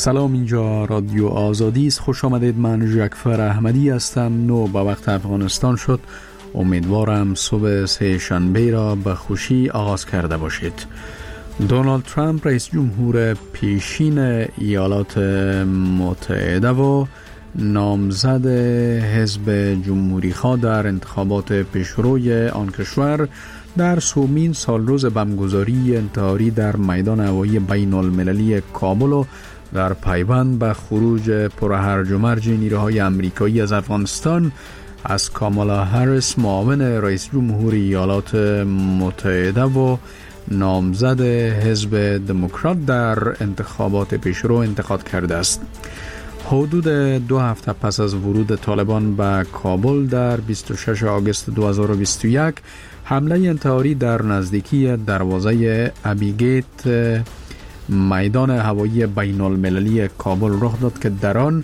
سلام، اینجا رادیو آزادی است. خوش آمدید. من جعفر احمدی هستم. 9 به وقت افغانستان شد. امیدوارم صبح سه شنبه را به خوشی آغاز کرده باشید. دونالد ترامپ رئیس جمهور پیشین ایالات متحده و نامزد حزب جمهوری خواه در انتخابات پیشروی آن کشور در سومین سالروز بمبگذاری انتحاری در میدان هوایی بین المللی کابل و در پیوند به خروج پرهرج و مرج نیروهای امریکایی از افغانستان از کامالا هریس معاون رئیس جمهور ایالات متحده و نامزد حزب دموکرات در انتخابات پیشرو انتخاب کرده است. حدود 2 هفته پس از ورود طالبان به کابل در 26 آگوست 2021 حمله انتحاری در نزدیکی دروازه ابیگیت میدان هوایی بین المللی کابل رخ داد که در آن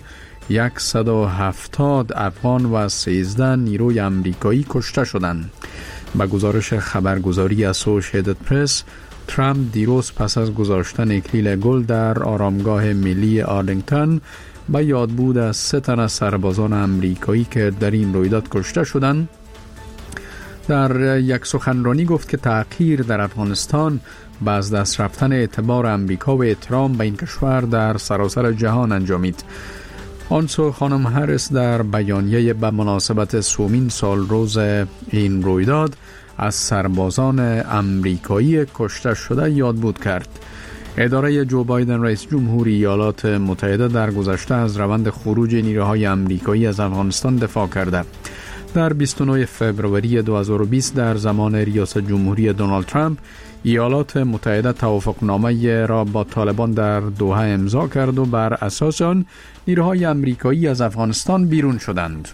170 افغان و 13 نیروی امریکایی کشته شدند. با گزارش خبرگزاری اسوسییتد پرس، ترامپ دیروز پس از گذاشتن اکلیل گل در آرامگاه ملی آرلینگتون به یادبود از 3 تن از سربازان امریکایی که در این رویداد کشته شدند، در یک سخنرانی گفت که تأخیر در افغانستان با از دست رفتن اعتبار امریکا و احترام به این کشور در سراسر جهان انجامید. آنسو خانم هریس در بیانیه به مناسبت سومین سالروز این رویداد از سربازان امریکایی کشته شده یادبود کرد. اداره جو بایدن رئیس جمهور ایالات متحده در گذشته از روند خروج نیروهای امریکایی از افغانستان دفاع کرده. در 29 فوریه 2020 در زمان ریاست جمهوری دونالد ترامپ ایالات متحده توافقنامه را با طالبان در دوحه امضا کرد و بر اساس آن نیروهای امریکایی از افغانستان بیرون شدند.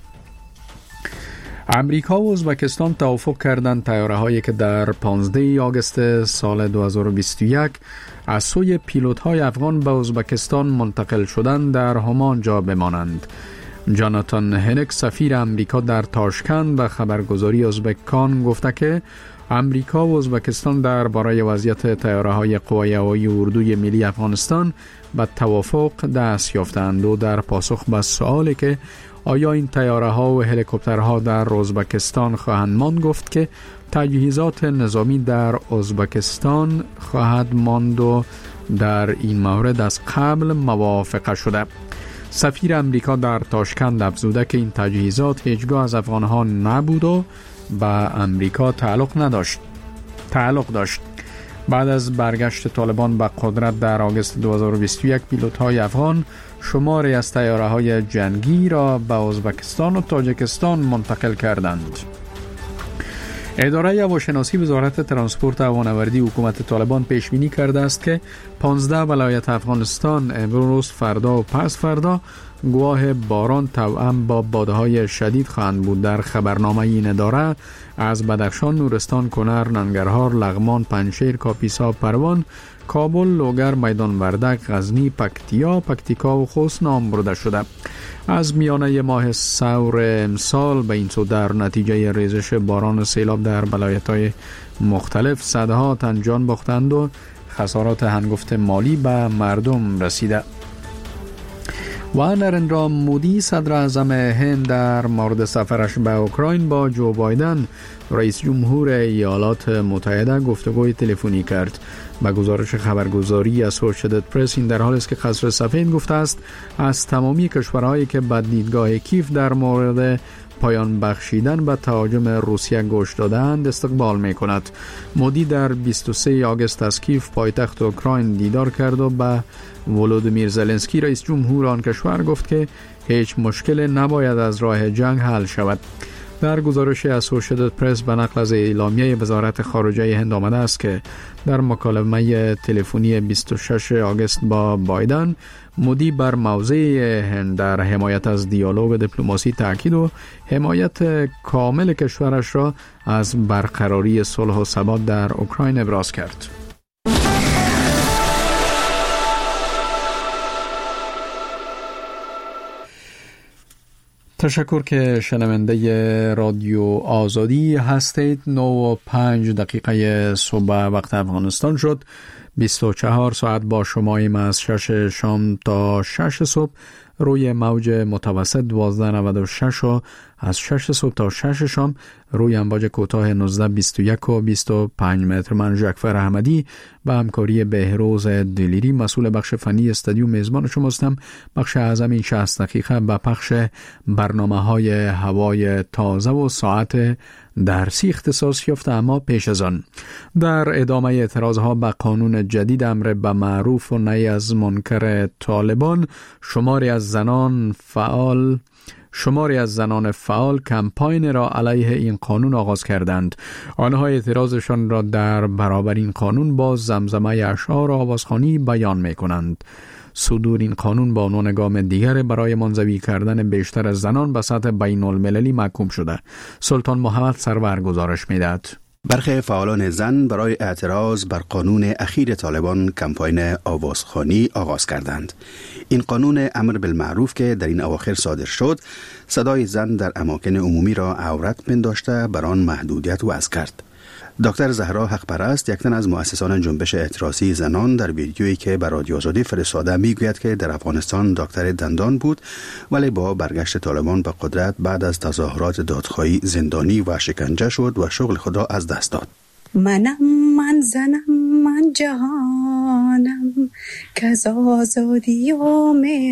امریکا و ازبکستان توافق کردند طیاره‌هایی که در 15 آگوست سال 2021 از سوی پیلوت‌های افغان به ازبکستان منتقل شدند در همان جا بمانند. جاناتان هنک سفیر امریکا در تاشکند به خبرگزاری ازبکان گفته که امریکا و ازبکستان درباره وضعیت طیاره‌های قوای هوایی اردوی ملی افغانستان به توافق دست یافتند و در پاسخ به سوالی که آیا این طیاره‌ها و هلیکوپترها در ازبکستان خواهند ماند گفت که تجهیزات نظامی در ازبکستان خواهد ماند و در این مورد از قبل موافقه شده. سفیر امریکا در تاشکند افزوده که این تجهیزات هیچگاه از افغانها نبود و به امریکا تعلق داشت. بعد از برگشت طالبان به قدرت در آگوست 2021 پیلوت‌های افغان شماری از طیاره‌های جنگی را به ازبکستان و تاجیکستان منتقل کردند. اداره هواشناسی وزارت ترانسپورت و هوانوردی حکومت طالبان پیش بینی کرده است که 15 ولایت افغانستان امروز، فردا و پس فردا گواه باران توأم با بادهای شدید خواهند بود. در خبرنامه این اداره از بدخشان، نورستان، کنر، ننگرهار، لغمان، پنجشیر، کاپیسا، پروان، کابل، لوگر، میدان وردک، غزنی، پکتیکا و خوست نام برده شده. از میانه ماه سور امسال به این سو در نتیجه ریزش باران و سیلاب در ولایت‌های مختلف صدها تن جان باختند و خسارات هنگفت مالی به مردم رسیده. و نرندرا مودی صدر اعظم هند در مورد سفرش به اوکراین با جو بایدن رئیس جمهور ایالات متحده گفتگوی تلفنی کرد. با گزارش خبرگزاری اسوسییتد پرس، این در حالی است که قصر سفید گفته است از تمامی کشورهایی که به دیدگاه کیف در مورد پایان بخشیدن به تهاجم روسیه گوش دادند استقبال می کند. مودی در 23 آگوست از کیف پایتخت اوکراین دیدار کرد و به ولودیمیر زلنسکی رئیس جمهور آن کشور گفت که هیچ مشکل نباید از راه جنگ حل شود. در گزارش اسوسییتد پرس به نقل از اعلامیه وزارت خارجه هند آمده است که در مکالمه تلفنی 26 آگوست با بایدن، مودی بر موضع هند در حمایت از دیالوگ دیپلماسی تاکید و حمایت کامل کشورش را از برقراری صلح و ثبات در اوکراین ابراز کرد. تشکر که شنونده رادیو آزادی هستید. 9:05 صبح وقت افغانستان شد. 24 ساعت با شماییم از 6 شام تا 6 صبح روی موج متوسط 1296 و از 6 صبح تا 6 شام روی امواج کوتاه 1921 و 25 متر. من ژاکفر احمدی به همکاری بهروز دلیری مسئول بخش فنی استودیو میزبان شما هستم. بخش اعظم این 60 دقیقه به پخش برنامه‌های هوای تازه و ساعت درسی اختصاص یافته. اما پیش از آن در ادامه اعتراضها به قانون جدید امر به معروف و نهی از منکر طالبان، شماری از زنان فعال کمپاین را علیه این قانون آغاز کردند. آنها اعتراضشان را در برابر این قانون با زمزمه اشعار آوازخوانی بیان می کنند. صدور این قانون با عنوان گام دیگر برای منزوی کردن بیشتر از زنان به سطح بین المللی محکوم شده. سلطان محمد سرور گزارش می‌دهد. برخی فعالان زن برای اعتراض بر قانون اخیر طالبان کمپاین آوازخوانی آغاز کردند. این قانون امر بالمعروف که در این اواخر صادر شد، صدای زن در اماکن عمومی را عورت پنداشته بر آن محدودیت وضع کرد. دکتر زهرا حقپرست، یک تن از مؤسسان جنبش اعتراضی زنان، در ویدیویی که بر رادیو آزادی فرستاده میگوید که در افغانستان دکتر دندان بود ولی با برگشت طالبان به قدرت بعد از تظاهرات دادخواهی زندانی و شکنجه شد و شغل خود را از دست داد. من زنم، من جهانم، که از آزادی و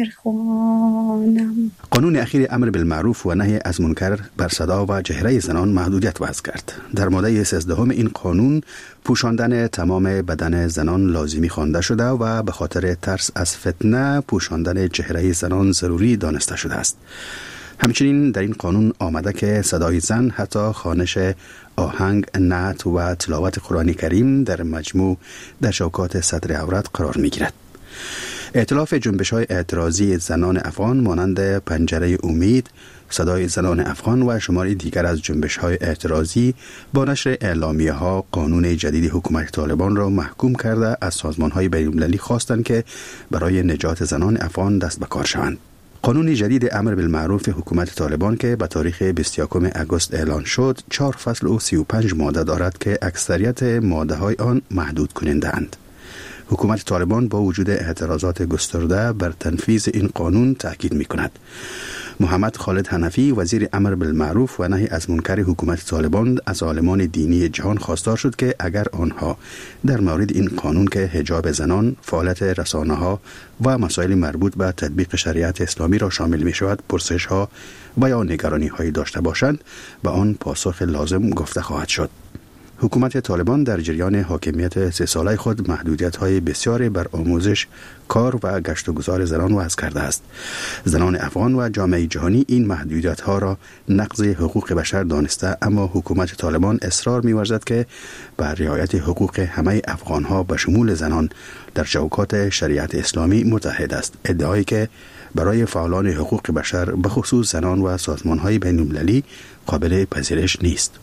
مهرخوانم. قانون اخیر امر بالمعروف و نهی از منکر بر صدا و چهره زنان محدودیت وضع کرد. در ماده 13 این قانون پوشاندن تمام بدن زنان لازمی خوانده شده و به خاطر ترس از فتنه پوشاندن چهره زنان ضروری دانسته شده است. همچنین در این قانون آمده که صدای زن حتی خوانش آهنگ، نعت و تلاوت قرآن کریم در مجموع در شوکات صدر عورت قرار می گیرد. ائتلاف جنبش‌های اعتراضی زنان افغان مانند پنجره امید، صدای زنان افغان و شماری دیگر از جنبش‌های اعتراضی با نشر اعلامیه‌ها قانون جدید حکومت طالبان را محکوم کرده از سازمان‌های بین‌المللی خواستند که برای نجات زنان افغان دست به کار شوند. قانون جدید امر بالمعروف حکومت طالبان که به تاریخ 21 اگست اعلان شد 4 فصل و 35 ماده دارد که اکثریت ماده‌های آن محدود کننده اند. حکومت طالبان با وجود اعتراضات گسترده بر تنفیذ این قانون تأکید می کند. محمد خالد حنفی وزیر امر بالمعروف و نهی از منکر حکومت طالبان از عالمان دینی جهان خواستار شد که اگر آنها در مورد این قانون که حجاب زنان، فعالیت رسانه‌ها و مسائل مربوط به تطبیق شریعت اسلامی را شامل می شود پرسش‌ها و یا نگرانی‌هایی داشته باشند به آن پاسخ لازم گفته خواهد شد. حکومت طالبان در جریان حاکمیت 3 ساله خود محدودیت‌های بسیاری بر آموزش، کار و گشت و گذار زنان وضع کرده است. زنان افغان و جامعه جهانی این محدودیت‌ها را نقض حقوق بشر دانسته، اما حکومت طالبان اصرار می‌ورزد که بر رعایت حقوق همه افغان‌ها به شمول زنان در چوکات شریعت اسلامی متحد است. ادعایی که برای فعالان حقوق بشر به خصوص زنان و سازمان‌های بین‌المللی قابل پذیرش نیست.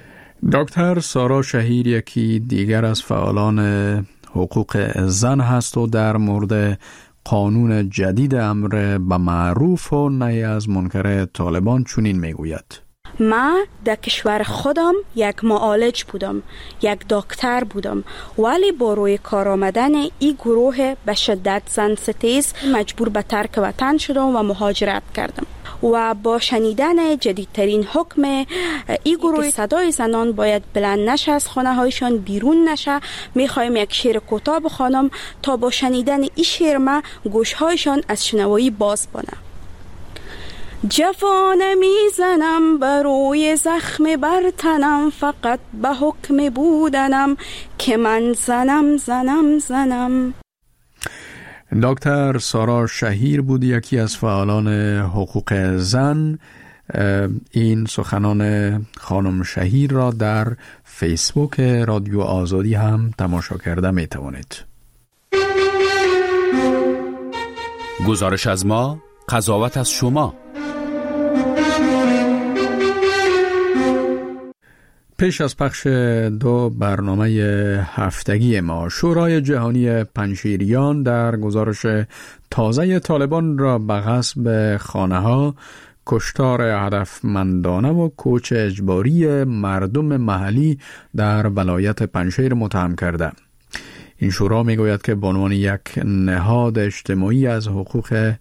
دکتر سارا شهیر یکی دیگر از فعالان حقوق زن هست و در مورد قانون جدید امر به معروف و نهی از منکر طالبان چنین میگوید: من در کشور خودم یک معالج بودم، یک دکتر بودم، ولی با روی کار آمدن این گروه به شدت زن ستیز مجبور به ترک وطن شدم و مهاجرت کردم و با شنیدن جدیدترین حکم این گروه صدای زنان باید بلند نشه، از خانه هایشان بیرون نشه، میخوایم یک شعر کوتاه بخوانم تا با شنیدن این شعر ما گوش هایشان از شنوایی باز بانه. جفانه میزنم بر روی زخم بر تنم، فقط به حکم بودنم که من زنم. دکتر سارا شهیر بود یکی از فعالان حقوق زن. این سخنان خانم شهیر را در فیسبوک رادیو آزادی هم تماشا کرده می توانید. گزارش از ما، قضاوت از شما. پیش از پخش 2 برنامه هفتگی ما، شورای جهانی پنجشیریان در گزارش تازه طالبان را به غصب خانه‌ها، کشتار هدفمندانه و کوچ اجباری مردم محلی در ولایت پنجشیر متهم کرده. این شورا میگوید که به عنوان یک نهاد اجتماعی از حقوق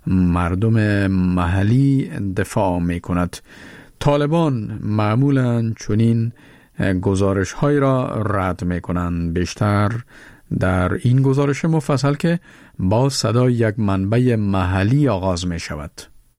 مردم محلی دفاع میکند. طالبان معمولاً چنین گزارش های را رد میکنند، بیشتر در این گزارش مفصل که با صدای یک منبع محلی آغاز می شود.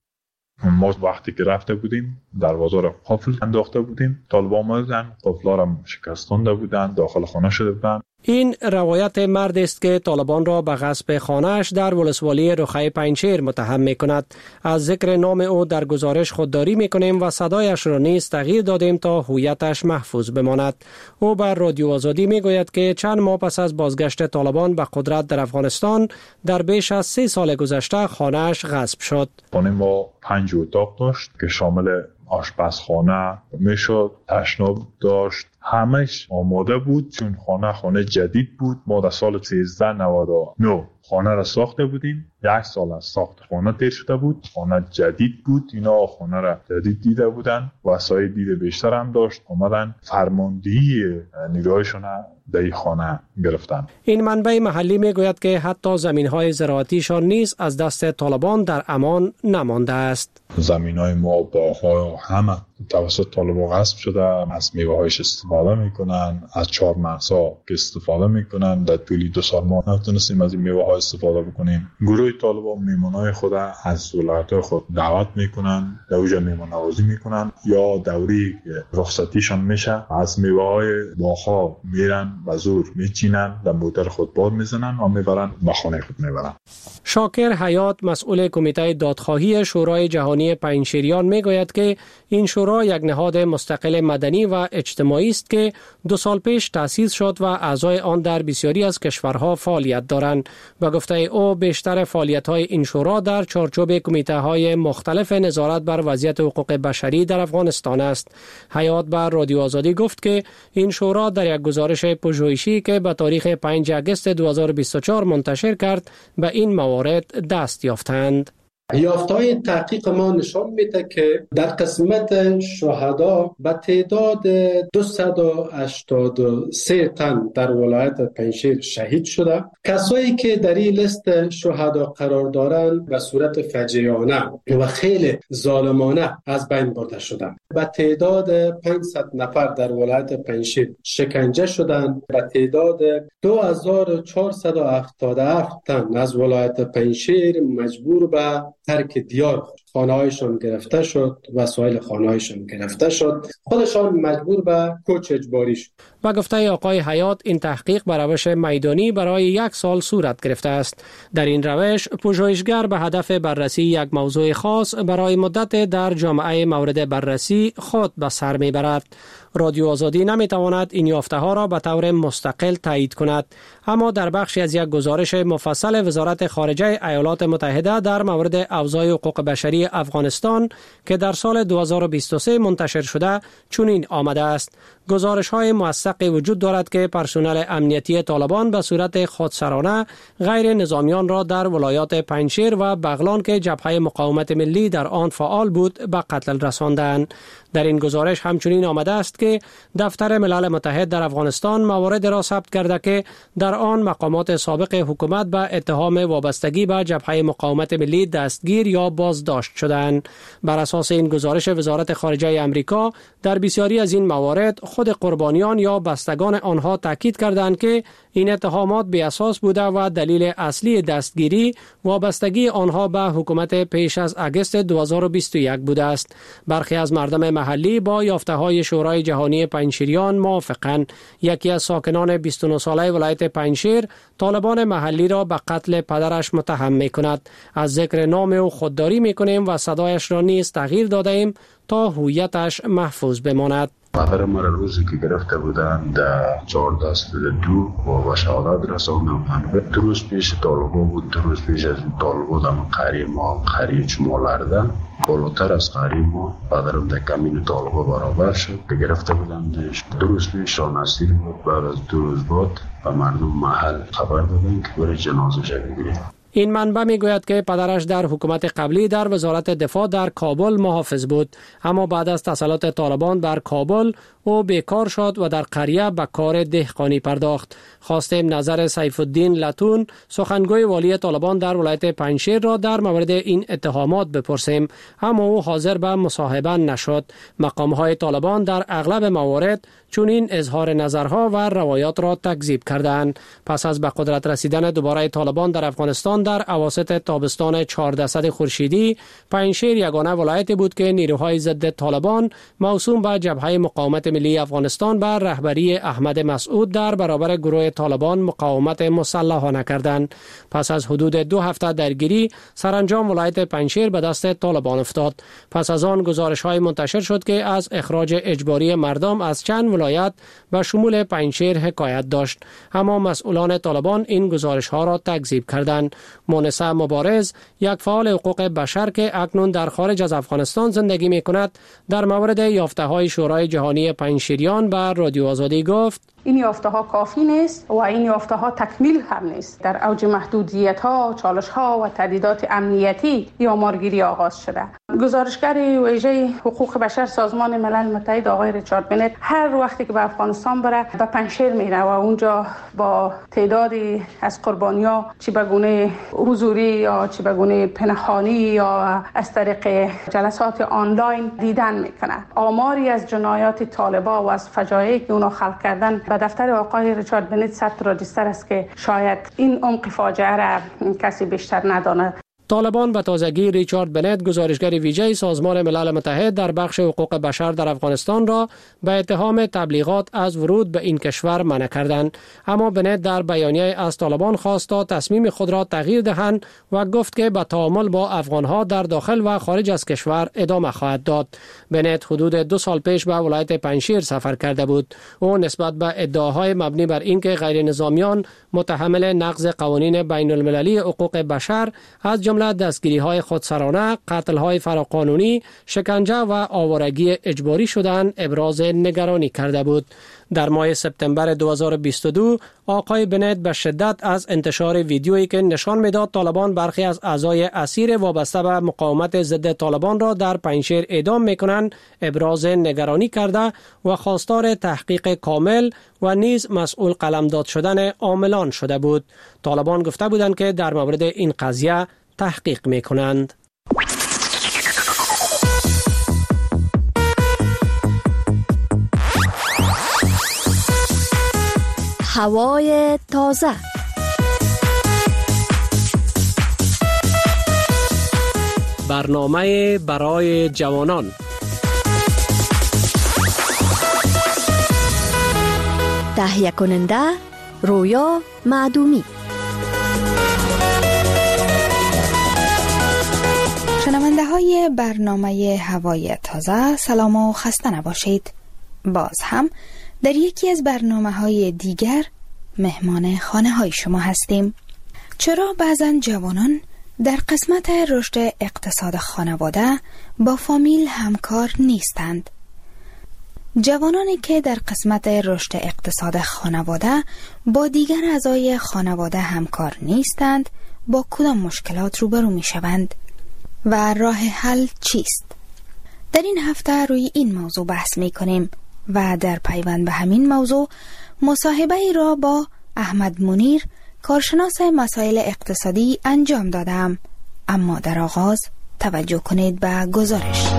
ما وقتی که رفته بودیم دروازه را قفل انداخته بودیم، طالبان آمدن قفل را شکستانده بودند، داخل خانه شده بودند. این روایت مرد است که طالبان را به غصب خانه‌اش در ولسوالی رخای پنجشیر متهم می‌کند. از ذکر نام او در گزارش خودداری می‌کنیم و صدایش را نیز تغییر دادیم تا هویتش محفوظ بماند. او بر رادیو آزادی می‌گوید که چند ماه پس از بازگشت طالبان به قدرت در افغانستان در بیش از 3 سال گذشته خانه‌اش غصب شد. ما 5 اتاق داشت که شامل آشپزخانه میشد، تشناب داشت، همش آماده بود چون خانه جدید بود. ما در سال 1399 خانه را ساخته بودیم، 1 سال از ساخت خانه تیر شده بود، خانه جدید بود، اینا خانه را جدید دیده بودن، وسایل دید بیشتر هم داشت، آمدن فرماندهی نیروهایشون در این خانه گرفتن. این منبع محلی میگوید که حتی زمین‌های زراعتیشان نیز از دست طالبان در امان نمانده است. زمین‌های ما، باغ‌ها همه توسط طالبان غصب شده، از میوه‌هایش استفاده میکنن، از چهارمغزها استفاده میکنن. در طول 2 سال ما نتونستیم از این میوه‌ها استفاده بکنیم. گروه طالبان میمونای خود از ولایت‌های خود دعوت میکنن، در اونجا میهمان نوازی میکنن، یا دوری رخصتیشان میشه از میوه‌های باغ‌ها میرن و زور میچینن، در موتر خود بار میزنن و میبرن به خانه خود میبرن. شاکر حیات مسئول کمیته دادخواهی شورای جهانی پنجشیریان میگوید که این شورا یک نهاد مستقل مدنی و اجتماعی است که 2 سال پیش تأسیس شد و اعضای آن در بسیاری از کشورها فعالیت دارند. به گفته او بیشتر فعالیت‌های این شورا در چارچوب کمیته‌های مختلف نظارت بر وضعیت حقوق بشری در افغانستان است. حیات بر رادیو آزادی گفت که این شورا در یک گزارش پژوهشی که به تاریخ 5 اگست 2024 منتشر کرد به این موارد دست یافتند. یافته‌های تحقیق ما نشان میده که در قسمت شهدا به تعداد 283 تن در ولایت پنجشیر شهید شده. کسایی که در این لیست شهدا قرار دارند به صورت فجیعانه و خیلی ظالمانه از بین برده شدند. به تعداد 500 نفر در ولایت پنجشیر شکنجه شدند. به تعداد 2477 تن از ولایت پنجشیر مجبور به ترک دیار، خانه‌هایشان گرفته شد، وسایل خانه‌هایشان گرفته شد، خودشان مجبور به کوچ اجباری شد. و گفته آقای حیات این تحقیق به روش میدانی برای 1 سال صورت گرفته است. در این روش پژوهشگر به هدف بررسی یک موضوع خاص برای مدت در جامعه مورد بررسی خود به سر میبرد. رادیو آزادی نمیتواند این یافته ها را به طور مستقل تایید کند، اما در بخشی از یک گزارش مفصل وزارت خارجه ایالات متحده در مورد اوضاع حقوق بشری افغانستان که در سال 2023 منتشر شده چنین آمده است: گزارش های موثقی وجود دارد که پرسنل امنیتی طالبان به صورت خودسرانه غیر نظامیان را در ولایات پنجشیر و بغلان که جبهه مقاومت ملی در آن فعال بود به قتل رساندند. در این گزارش همچنین آمده است که دفتر ملل متحد در افغانستان موارد را ثبت کرده که در آن مقامات سابق حکومت به اتهام وابستگی به جبهه مقاومت ملی دستگیر یا بازداشت شدند. بر اساس این گزارش وزارت خارجه آمریکا در بسیاری از این موارد خود قربانیان یا بستگان آنها تاکید کردند که این اتهامات بی اساس بوده و دلیل اصلی دستگیری وابستگی آنها به حکومت پیش از اگست 2021 بوده است. برخی از مردم محلی با یافته‌های شورای جهانی پنجشیریان موافقند. یکی از ساکنان 29 ساله ولایت پنجشیر طالبان محلی را به قتل پدرش متهم می‌کند. از ذکر نام او خودداری می‌کنیم و صدایش را نیز تغییر دادیم تا هویتش محفوظ بماند. مادر ما روزی که گرفته بودن در 14/2 و شهادت رساندن. 2 روز پیش طالبا بود، 2 روز پیش از طالبا دم قری ما قری چمالارده بالاتر از قری ما پدرم در کمین طالبا برابر شد که گرفته بودندش. 2 روز پیش رانسیر بود. بعد از 2 روز بعد به مردم محل خبر دادن که برای جنازه بگیریم. این منبع میگوید که پدرش در حکومت قبلی در وزارت دفاع در کابل محافظ بود، اما بعد از تسلط طالبان بر کابل او بیکار شد و در قریه به کار دهقانی پرداخت. خواستیم نظر سیف الدین لتون، سخنگوی والی طالبان در ولایت پنجشیر را در مورد این اتهامات بپرسیم، اما او حاضر به مصاحبه نشد. مقام‌های طالبان در اغلب موارد چنین اظهار نظرها و روایات را تکذیب کردند. پس از به قدرت رسیدن دوباره طالبان در افغانستان در اواسط تابستان 1400 خورشیدی، پنجشیر یگانه ولایتی بود که نیروهای ضد طالبان موسوم به جبهه مقاومت ملی افغانستان بر رهبری احمد مسعود در برابر گروه طالبان مقاومت مسلحانه کردند. پس از حدود 2 هفته درگیری، سرانجام ولایت پنجشیر به دست طالبان افتاد. پس از آن گزارش‌های منتشر شد که از اخراج اجباری مردم از چند ولایت به شمول پنجشیر حکایت داشت، اما مسئولان طالبان این گزارش‌ها را تکذیب کردند. مونسه مبارز، یک فعال حقوق بشر که اکنون در خارج از افغانستان زندگی می‌کند، در مورد یافته‌های شورای جهانی پنجشیریان به رادیو آزادی گفت: این یافته‌ها کافی نیست و این یافته‌ها تکمیل هم نیست. در اوج محدودیت‌ها، چالش‌ها و تهدیدات امنیتی آمارگیری آغاز شده. گزارشگر ویژه حقوق بشر سازمان ملل متحد آقای ریچارد بنت هر وقتی که به افغانستان بره به پنجشیر میره و اونجا با تعدادی از قربانی‌ها چه به گونه حضوری یا چه به گونه پنهانی یا از طریق جلسات آنلاین دیدن میکنه. آماری از جنایات طالبان و از فجایعی که اونا خلق کردن به دفتر آقای ریچارد بنت ثبت رجیستر است که شاید این عمق فاجعه را کسی بیشتر نداند. طالبان به تازگی ریچارد بنت، گزارشگر ویژه سازمان ملل متحد در بخش حقوق بشر در افغانستان را به اتهام تبلیغات از ورود به این کشور منع کردند، اما بنت در بیانیه از طالبان خواست تا تصمیم خود را تغییر دهند و گفت که به تعامل با افغانها در داخل و خارج از کشور ادامه خواهد داد. بنت حدود 2 سال پیش به ولایت پنجشیر سفر کرده بود. او نسبت به ادعاهای مبنی بر اینکه غیر نظامیان متحمل نقض قوانین بین المللی حقوق بشر از جمله دستگیری‌های خودسرانه، قتل‌های فراقانونی، شکنجه و آوارگی اجباری شدن ابراز نگرانی کرده بود. در ماه سپتامبر 2022 آقای بنت به شدت از انتشار ویدیویی که نشان میداد طالبان برخی از اعضای اسیر وابسته به مقاومت ضد طالبان را در پنجشیر اعدام میکنند ابراز نگرانی کرده و خواستار تحقیق کامل و نیز مسئول قلمداد شدن عاملان شده بود. طالبان گفته بودند که در مورد این قضیه تحقیق میکنند. هوای تازه. برنامه برای جوانان. تهیه کننده رویا معدومی. شنونده های برنامه هوای تازه، سلام و خسته نباشید. باز هم در یکی از برنامه‌های دیگر مهمان خانه های شما هستیم. چرا بعضن جوانان در قسمت رشد اقتصاد خانواده با فامیل همکار نیستند؟ جوانانی که در قسمت رشد اقتصاد خانواده با دیگر اعضای خانواده همکار نیستند، با کدام مشکلات روبرو می شوند و راه حل چیست؟ در این هفته روی این موضوع بحث می کنیم و در پیوند به همین موضوع مصاحبه ای را با احمد منیر، کارشناس مسائل اقتصادی انجام دادم. اما در آغاز توجه کنید به گزارش.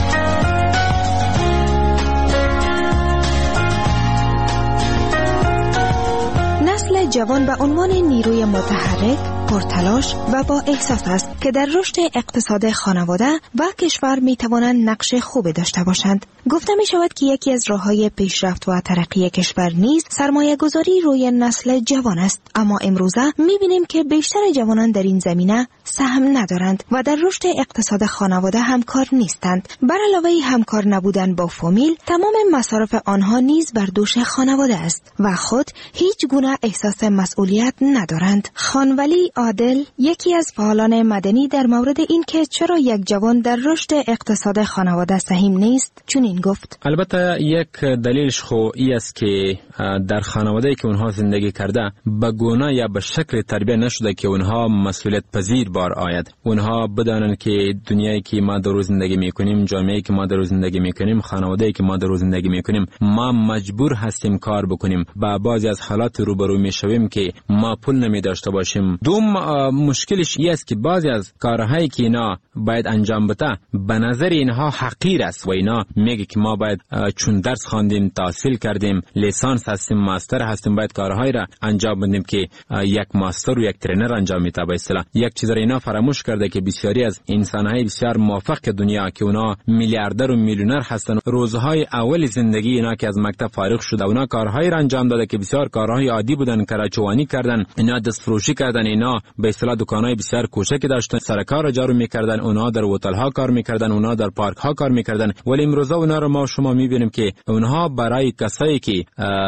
نسل جوان به عنوان نیروی متحرک، پرتلاش و با احساس است که در رشد اقتصاد خانواده و کشور می توانند نقش خوبی داشته باشند. گفته می شود که یکی از راه‌های پیشرفت و ترقی کشور نیز سرمایه گذاری روی نسل جوان است، اما امروزه می بینیم که بیشتر جوانان در این زمینه سهم ندارند و در رشد اقتصاد خانواده همکار نیستند. بر علاوه همکار نبودن با فامیل، تمام مصارف آنها نیز بر دوش خانواده است و خود هیچ گونه احساس مسئولیت ندارند. خانولی عادل، یکی از فعالان مدنی، در مورد این که چرا یک جوان در رشد اقتصاد خانواده سهم نیست چنین گفت: البته یک دلیلش خو ای است که در خانواده‌ای که اونها زندگی کرده به گونه یا به شکل تربیت نشده که اونها مسئولیت پذیر بار آید. اونها بدانند که دنیایی که ما در زندگی میکنیم، جامعه‌ای که ما در زندگی میکنیم، خانواده‌ای که ما در زندگی میکنیم، ما مجبور هستیم کار بکنیم. با بعضی از حالات روبرو میشویم که ما پول نمی داشته باشیم. دوم مشکلش این است که بعضی از کارهایی که اینا باید انجام بده به نظر اینها حقیر است و اینا میگه که ما باید چون درس خواندیم، تحصیل کردیم، لیسانس هستیم، ماستر هستیم، باید کارهایی را انجام بدیم که یک ماستر و یک ترینر انجام میده. به اصطلاح یک چیز را اینا فراموش کرده که بسیاری از انسان‌های بسیار موفق دنیا که اونا میلیاردر و میلیونر هستن، روزهای اول زندگی اینا که از مکتب فارغ شده اونا کارهایی را انجام داده که بسیار کارهای عادی بودن، کراچوانی کردن، اینا دست فروشی کردن، اینا به اصطلاح دکانای بسیار کوچکی داشتن، سرکار را جارو میکردن، اونا در هتل ها کار میکردن، اونا در پارک ها کار میکردن. ولی امروز اونا رو ما شما میبینیم که اونها برای کسایی که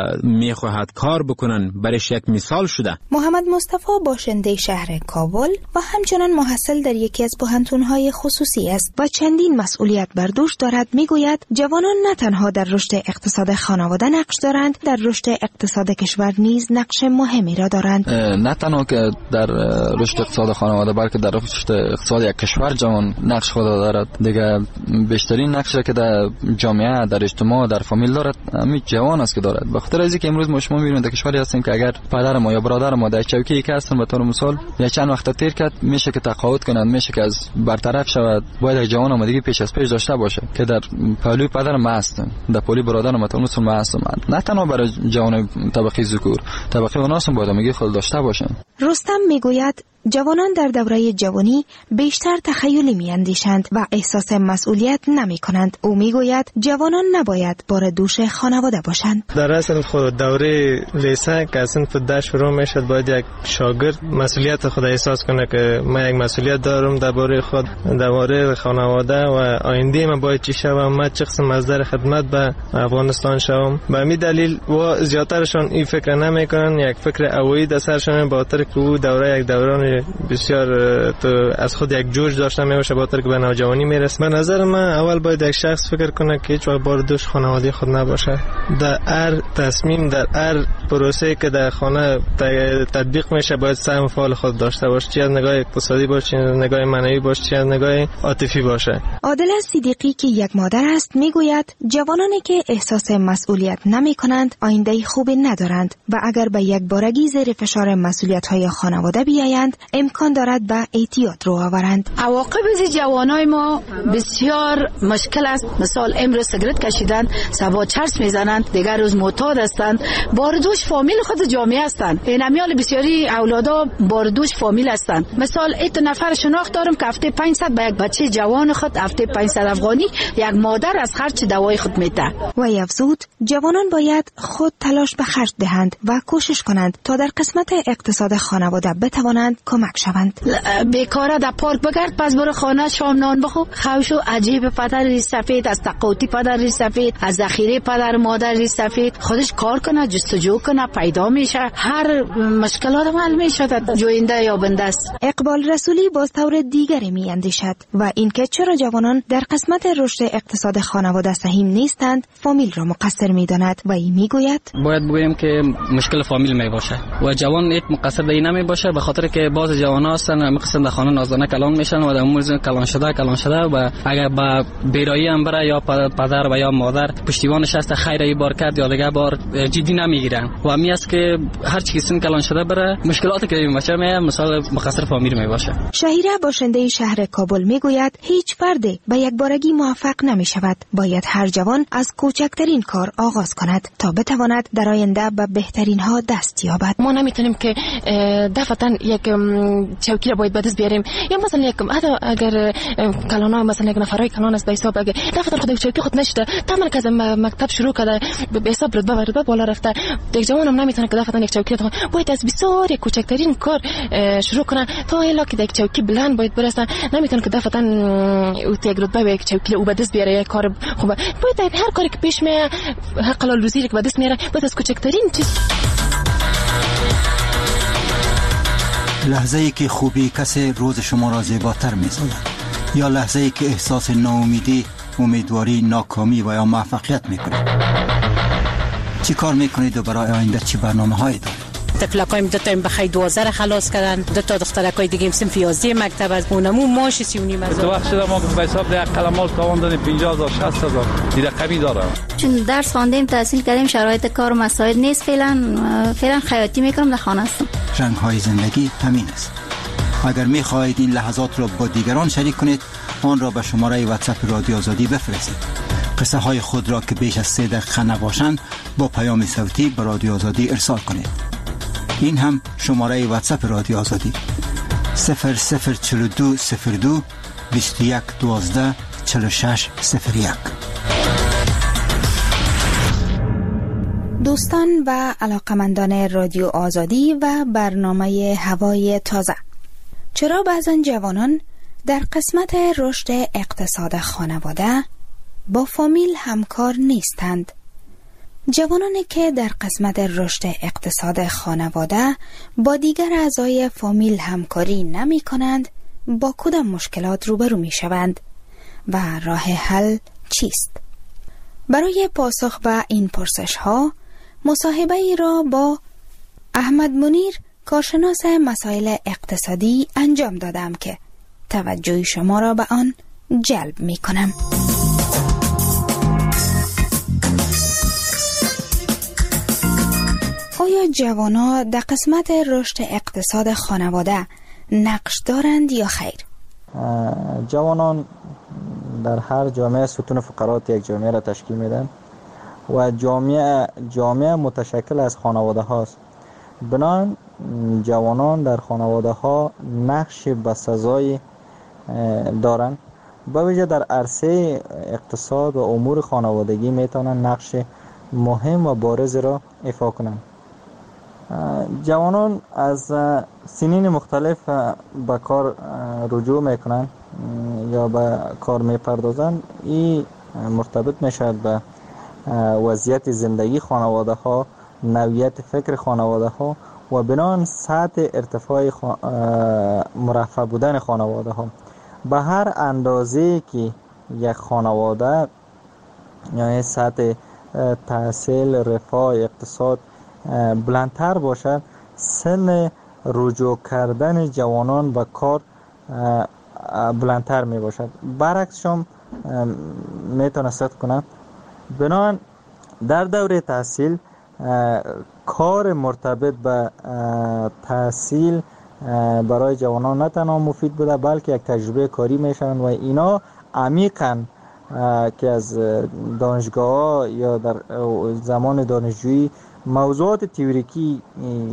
میخواهد کار بکنن برایش یک مثال شده. محمد مصطفی باشنده شهر کابل و همچنان محصل در یکی از پوهنتون‌های خصوصی است و چندین مسئولیت بر دوش دارد. میگوید جوانان نه تنها در رشد اقتصاد خانواده نقش دارند، در رشد اقتصاد کشور نیز نقش مهمی را دارند. نه تنها که در رشد اقتصاد خانواده بلکه در رشد اقتصاد یک کشور جوان نقش خود دارد. دیگه بیشترین نقشی که در جامعه، در اجتماع، در فامیل دارد همین جوان است که دارد. به خاطر اینکه امروز ما شما میبینید در کشوری هستیم که اگر پدر ما یا برادر ما در چوکی که هستن به طور مثال یا چند وقت تیر کرد، میشه که تقاعد کنند، میشه که از برطرف شود، باید جوان آمادگی پیش از پیش داشته باشه که در پهلوی پدر ما هستن، در پهلوی برادر ما مثل ما هستن. نه تنها برای جوان طبقه ذکور، طبقه اوناس هم باید آمادگی خود داشته باشن. رستم میگوید جوانان در دوره جوانی بیشتر تخیلی میاندیشند و احساس مسئولیت نمی کنند. او میگوید جوانان نباید بار دوش خانواده باشند. در اصل خود دوره لیسه که اصلا فده شروع میشد، باید یک شاگرد مسئولیت خود احساس کنه که من یک مسئولیت دارم درباره خود، درباره خانواده و آینده من باید چی شوم، من چه قسم مصدر خدمت به افغانستان شوم. به همین دلیل و زیاترشان این فکر نمیکنن، یک فکر اویی در سرشون، با خاطر که او دوره یک دوران بسیار تو از خود یک جوش داشته میشه، با خاطر که به نوجوانی میرسه. به نظر من اول باید یک شخص فکر کنه که هیچ وقت بار دوش خانواده خود نباشه. در هر تصمیم، در هر پروسه که در خانه تطبیق میشه باید سهم فعال خود داشته باشه، چه از نگاه اقتصادی باشه، چه از نگاه معنوی باشه، چه از نگاه عاطفی باشه. عادل صدیقی که یک مادر است میگوید جوانانی که احساس مسئولیت نمی کنند آینده خوبی ندارند و اگر به یک بارگی زیر فشار مسئولیت‌های خانواده بیایند امکان دارد به اعتیاد رو آورند. عواقب از جوانای ما بسیار مشکل است. مثال امروز سیگرت کشیدن، صبح چرس میزنند، دیگر روز معتاد هستند، باردوش فامیل خود جامعه هستند. این امیال بسیاری اولادا باردوش فامیل هستند. مثال ایت نفر شناخت دارم که هفته 500 به یک بچه جوان خود، هفته 500 افغانی یک مادر از خرج دوای خود میده. و افزود جوانان باید خود تلاش به خرج دهند و کوشش کنند تا در قسمت اقتصاد خانواده بتوانند کمک شوند. بیکاره در پارک بگرد، پس برو خانه شام نان بخو. خوشو عجیب پدر ریش سفید، از تقاطی پدر ریش سفید، از ذخیره پدر مادر ریش سفید، خودش کار کنه، جستجو کنه، پیدا میشه، هر مشکلات حل میشه، جوینده یا بنده است. اقبال رسولی باز طور دیگری میاندیشد و اینکه چرا جوانان در قسمت رشد اقتصاد خانواده سهم نیستند فامیل را مقصر میداند و این میگوید باید بگویم که مشکل فامیل می باشه و جوان ایت مقصر به این نمی باشه، به خاطر که باز جوان‌ها هستن میخواستن در خانه نازدانه کلان میشن و در موز کلان شده و اگر با بیرایی هم بره یا پدر و یا مادر پشتیبانش هست خیر ای بار کرد یا دیگه بار جدی نمیگیرن و همین است که هر چی سن کلان شده بره مشکلاتی که میشه مثلا مقصر فامیل می باشه. شهیره باشنده شهر کابل میگوید هیچ فرد به یک بارگی موفق نمی شود. باید هر جوان از کوچکترین کار آغاز کند تا بتواند در آینده به بهترین ها دست یابد. ما نمیتونیم که دفعتا یک چوکی را باید به دست بیاریم، یا مثلا یک اگر کلانا مثلا یک نفرای کلان است به حساب اگر دفعتا خود چوکی خود نشده تمام که از مکتب شروع کرده به حساب رتبه بالا رفته، یک جوان هم نمیتونه که دفعتا یک چوکی را باید از بسیار کوچکترین کار شروع کنه تا الا که یک چوکی بلند باید برسه، نمیتونه که دفعتا او یک رتبه به یک چوکی او به دست بیاره. یک کار خوبه باید هر کاری که پیش میاد حق حلال روزی که به دست میاره باید از کوچکترین چیز. لحظه ای که خوبی کسی روز شما را زیباتر می‌سازد، یا لحظه ای که احساس ناامیدی، امیدواری، ناکامی و یا موفقیت میکنید. چی کار میکنید و برای آینده چی برنامه‌هایی دارید؟ تفلقایم دو تا بخای 12 خلاص کردن، دو تا دخترکای دیگه صنف 11 مکتب از اونمو ماش 39 هزار. تو وقت شده ما به حساب ده قلمال تاوان دادیم 50000 60000 دیگه رقمی داره. چون درس خواندیم تحصیل کردیم شرایط کار و مسائل نیست، فعلا خیاطی میکنم در خانه هستم. رنگ های زندگی همین است. اگر میخواهید این لحظات را با دیگران شریک کنید آن را به شماره واتساپ رادیو آزادی بفرستید. قصه های خود را که بیش از 3 دقیقه نباشند با پیام صوتی به رادیو آزادی ارسال کنید. این هم شماره واتساپ رادیو آزادی 004202 21 12 46 01. دوستان و علاقمندان رادیو آزادی و برنامه هوای تازه، چرا بعضا جوانان در قسمت رشد اقتصاد خانواده با فامیل همکار نیستند؟ جوانانی که در قسمت رشد اقتصاد خانواده با دیگر اعضای فامیل همکاری نمی کنند با کدام مشکلات روبرو می شوند و راه حل چیست؟ برای پاسخ به این پرسش ها مصاحبه ای را با احمد منیر کارشناس مسائل اقتصادی انجام دادم که توجه شما را به آن جلب می کنم. آیا جوانان در قسمت رشد اقتصاد خانواده نقش دارند یا خیر؟ جوانان در هر جامعه ستون فقرات یک جامعه را تشکیل میدن و جامعه متشکل از خانواده هاست. بنابراین جوانان در خانواده ها نقش بسزایی دارند، به ویژه در عرصه اقتصاد و امور خانوادگی میتونن نقش مهم و بارز را ایفا کنند. جوانان از سنین مختلف به کار رجوع میکنن یا به کار میپردازن. این مرتبط میشد به وضعیت زندگی خانواده ها، نوعیت فکر خانواده ها و بنان سطح ارتفاع مرفه بودن خانواده ها. به هر اندازه که یک خانواده یا سطح تحصیل، رفاه، اقتصاد بلندتر باشد، سن رجوع کردن جوانان به کار بلندتر می باشد. برعکسش هم میتونه صدق کنه. بنابراین در دوره تحصیل کار مرتبط به تحصیل برای جوانان نه تنها مفید بوده بلکه یک تجربه کاری میشن و اینا عمیقاً که از دانشگاه یا در زمان دانشجویی موضوعات تئوریکی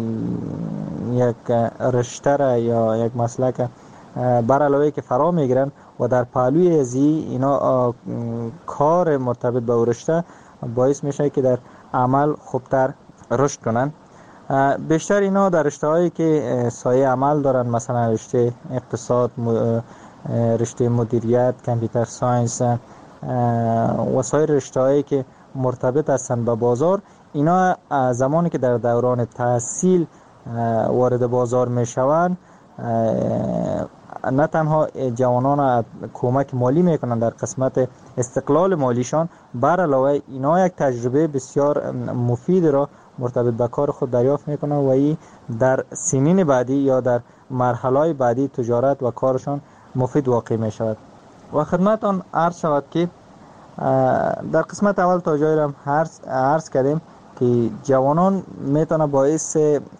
یک رشته یا یک مسلک بر علاوه که فرا میگیرن و در پهلوی ازی اینا کار مرتبط به رشته باعث میشه که در عمل خوبتر رشد کنن. بیشتر اینا در رشته هایی که سایه عمل دارن، مثلا رشته اقتصاد، رشته مدیریت، کامپیوتر ساینس و سایر رشته هایی که مرتبط هستن به بازار، اینا زمانی که در دوران تحصیل وارد بازار می شوند نه تنها جوانان کمک مالی میکنن در قسمت استقلال مالیشان، بر علاوه اینا یک تجربه بسیار مفید را مرتبط به کار خود دریافت میکنن و این در سنین بعدی یا در مرحله بعدی تجارت و کارشان مفید واقع می شود. و خدمتان عرض شود که در قسمت اول تا جایی را عرض کردیم که جوانان میتونه باعث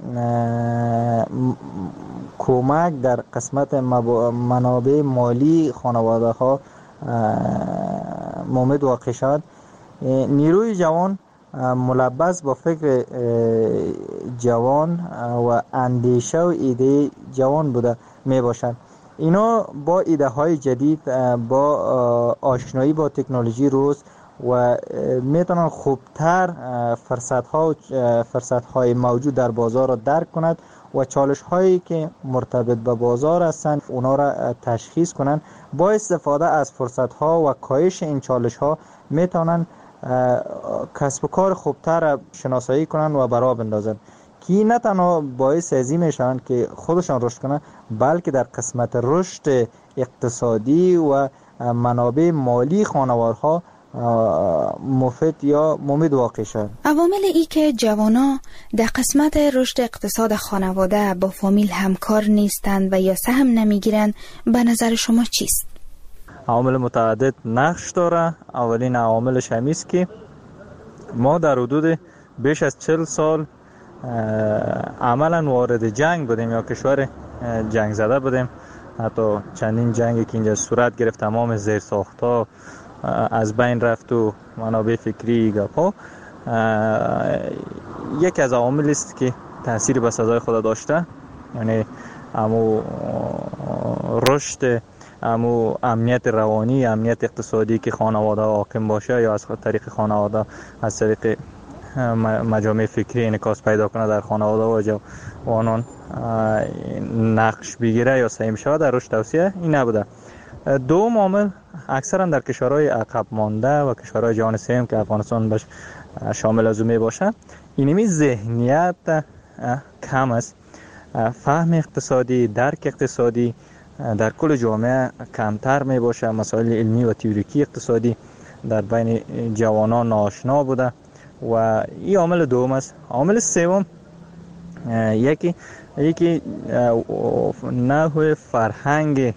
کمک در قسمت منابع مالی خانواده ها مومد واقع شود. نیروی جوان ملبس با فکر جوان و اندیشه و ایده جوان بوده می باشند. اینا با ایده های جدید، با آشنایی با تکنولوژی روز و میتونن خوبتر فرصت های موجود در بازار را درک کند و چالش هایی که مرتبط به بازار هستند اونا را تشخیص کنند. با استفاده از فرصت ها و کاهش این چالش ها میتونن کسب و کار خوبتر را شناسایی کنند و برآ بندازند که نه تنها باعث ازی میشن که خودشان رشد کنند، بلکه در قسمت رشد اقتصادی و منابع مالی خانوارها مفید یا مفید واقع شد. عوامل ای که جوانا در قسمت رشد اقتصاد خانواده با فامیل همکار نیستند و یا سهم نمیگیرند به نظر شما چیست؟ عوامل متعدد نقش داره. اولین عواملش همیست که ما در حدود بیش از 40 سال عملا وارد جنگ بودیم یا کشور جنگ زده بودیم. حتی چندین جنگی که اینجا صورت گرفت تمام زیرساخت‌ها از بین رفت و منابع فکری گپا یکی از عوامل است که تأثیر به سزای خود داشته. یعنی امو رشد، امو امنیت روانی، امنیت اقتصادی که خانواده حاکم باشه یا از طریق خانواده از طریق مجامع فکری انعکاس پیدا کنه در خانواده و جوانان نقش بگیره یا سهم شود در رشد توسعه، این نبوده. دوم عامل اکثرا در کشورهای عقب مانده و کشورهای جهان سوم که افغانستان باش شامل از اون می باشه، اینمی ذهنیت کم است. فهم اقتصادی، درک اقتصادی در کل جامعه کمتر می باشه. مسائل علمی و تئوریکی اقتصادی در بین جوانان ناآشنا بوده و این عامل دوم است. عامل سوم یکی نحو فرهنگ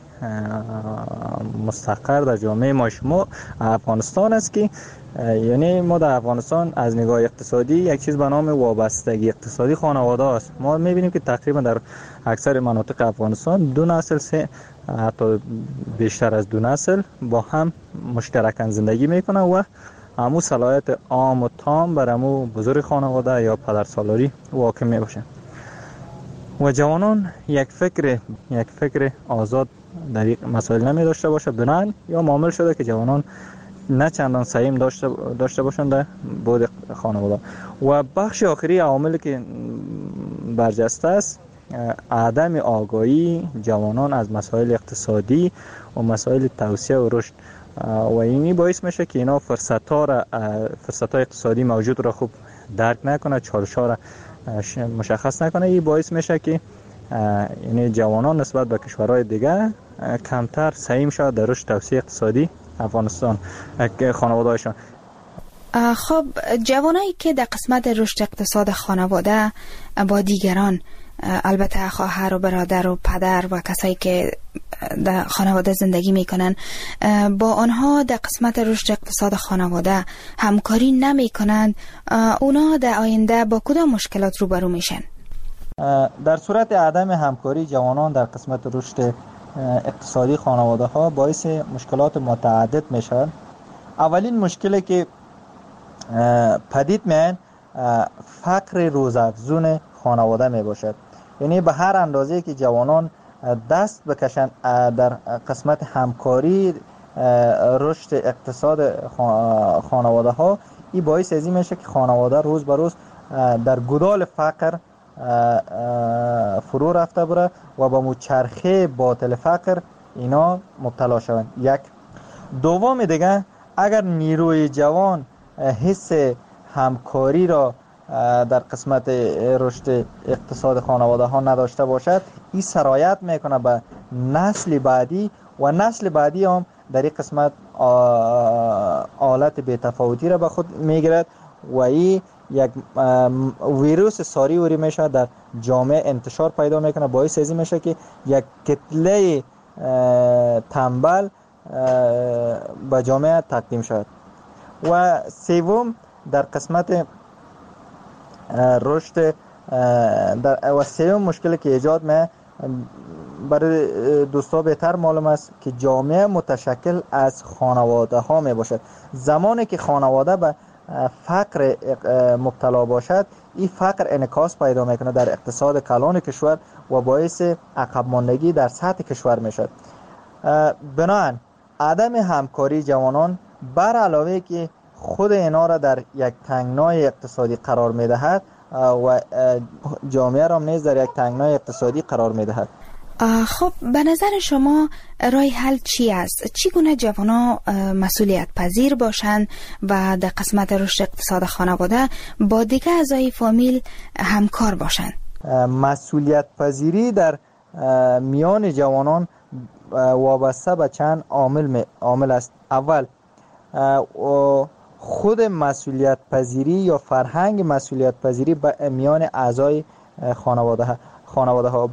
مستقر در جامعه ما افغانستان است که یعنی ما در افغانستان از نگاه اقتصادی یک چیز به نام وابستگی اقتصادی خانواده است. ما میبینیم که تقریبا در اکثر مناطق افغانستان دو نسل حتی بیشتر از دو نسل با هم مشترکاً زندگی میکنن و همو صلاحیت عام و تام بر همو بزرگ خانواده یا پدرسالاری واقع میباشن و جوانان یک فکر آزاد در یک مسائل نمی داشته باشه. بنابراین یا معامل شده که جوانان نه چندان سهم داشته باشند در بود خانواده. و بخش آخری عواملی که برجسته است عدم آگاهی جوانان از مسائل اقتصادی و مسائل توسعه و رشد و اینی باعث میشه که اینا فرصت‌های اقتصادی موجود را خوب درک نکنه، چالش‌ها را مشخص نکنه. این باعث میشه که یعنی جوانان نسبت به کشورهای دیگه کمتر سهم شود در رشد توسعه اقتصادی افغانستان خانواده‌هاشون. خب جوانایی که در قسمت رشد اقتصاد خانواده با دیگران، البته خواهر و برادر و پدر و کسایی که در خانواده زندگی میکنن، با آنها در قسمت رشد اقتصاد خانواده همکاری نمیکنند، اونا در آینده با کدام مشکلات روبرو میشن؟ در صورت عدم همکاری جوانان در قسمت رشد اقتصادی خانواده ها باعث مشکلات متعدد میشن. اولین مشکلی که پدید میاد فقر روزافزون خانواده می باشد. یعنی به هر اندازه که جوانان دست بکشند در قسمت همکاری رشد اقتصاد خانواده ها، این باعث ازی میشه که خانواده روز به روز در گدال فقر فرو رفته بره و با مچرخه باطل فقر اینا مبتلا شوند. یک. دوم دیگه، اگر نیروی جوان حس همکاری را در قسمت رشد اقتصاد خانواده ها نداشته باشد، این سرایت میکنه به نسل بعدی و نسل بعدی هم در این قسمت حالت بی‌تفاوتی را به خود میگیرد و این یک ویروس ساری وری میشه در جامعه انتشار پیدا میکنه، باعث ازی میشه که یک کتله تنبل به جامعه تقدیم شد. و سوم، در قسمت رشد و سوم مشکلی که ایجاد می برای دوستا بهتر معلوم است که جامعه متشکل از خانواده ها می باشد. زمانی که خانواده به فقر مبتلا باشد، این فقر انعکاس پیدا میکنه در اقتصاد کلان کشور و باعث عقب ماندگی در سطح کشور میشد. بنابراین عدم همکاری جوانان بر علاوه که خود اینا را در یک تنگنای اقتصادی قرار میدهد و جامعه را نیز در یک تنگنای اقتصادی قرار میدهد. خب به نظر شما راه حل چی است؟ چگونه جوانان مسئولیت پذیر باشند و در قسمت رشد اقتصاد خانواده با دیگر اعضای فامیل همکار باشند؟ مسئولیت پذیری در میان جوانان وابسته به چند عامل است. اول خود مسئولیت پذیری یا فرهنگ مسئولیت پذیری به میان اعضای خانواده ها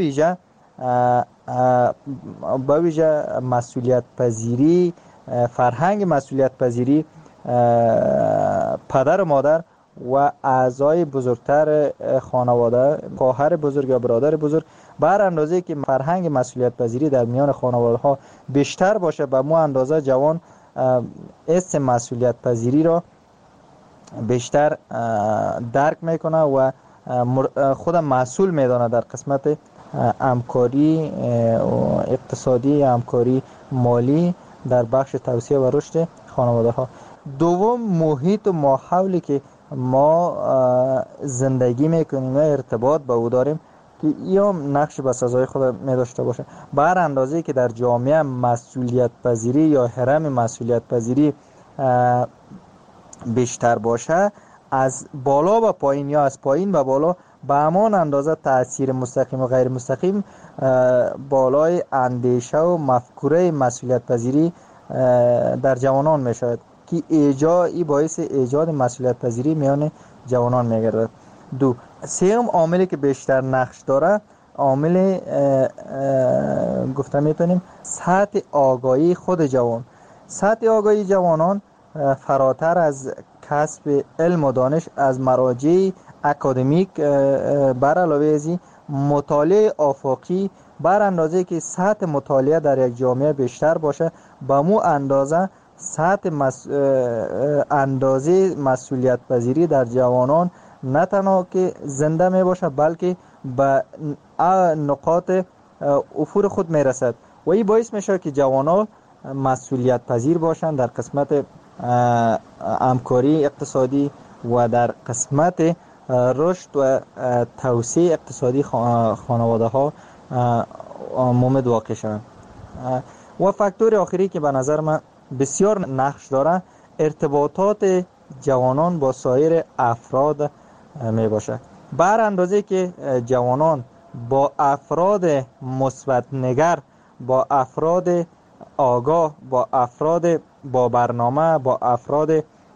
به ویژه مسئولیت پذیری، فرهنگ مسئولیت پذیری پدر و مادر و اعضای بزرگتر خانواده، خواهر بزرگ یا برادر بزرگ، بر اندازه که فرهنگ مسئولیت پذیری در میان خانواده ها بیشتر باشه، به مو اندازه جوان اسم مسئولیت پذیری را بیشتر درک میکنه و خود مسئول میدانه در قسمت همکاری اقتصادی، همکاری مالی در بخش توسعه و رشد خانواده ها. دوم، محیط و ماحولی که ما زندگی میکنیم یا ارتباط با او داریم که یا نقش به سزای خود می داشته باشه. بر اندازه‌ای که در جامعه مسئولیت پذیری یا هرم مسئولیت پذیری بیشتر باشه، از بالا به پایین یا از پایین به بالا به همان اندازه تأثیر مستقیم و غیر مستقیم بالای اندیشه و مفکوره مسئولیت پذیری در جوانان می شود که ای باعث ایجاد مسئولیت پذیری میان جوانان می گردد. دو، سوم عاملی که بیشتر نقش داره، عامل گفته میتونیم سطح آگاهی خود جوان. سطح آگاهی جوانان فراتر از کسب علم و دانش از مراجع اکادمیک، بر علاوه از این مطالعه آفاقی، بر اندازه که سطح مطالعه در یک جامعه بیشتر باشه، به مو اندازه سطح اندازه مسئولیت پذیری در جوانان نه تنها که زنده می باشه بلکه به نقاط افور خود می رسد و این باعث می شود که جوانان مسئولیت پذیر باشند در قسمت همکاری اقتصادی و در قسمت رشد و توسعه اقتصادی خانواده ها مومد واقع شوند. و فاکتور آخری که به نظر من بسیار نقش داره، ارتباطات جوانان با سایر افراد می باشه. بر اندازه که جوانان با افراد مثبت نگر، با افراد آگاه، با افراد با برنامه، با افراد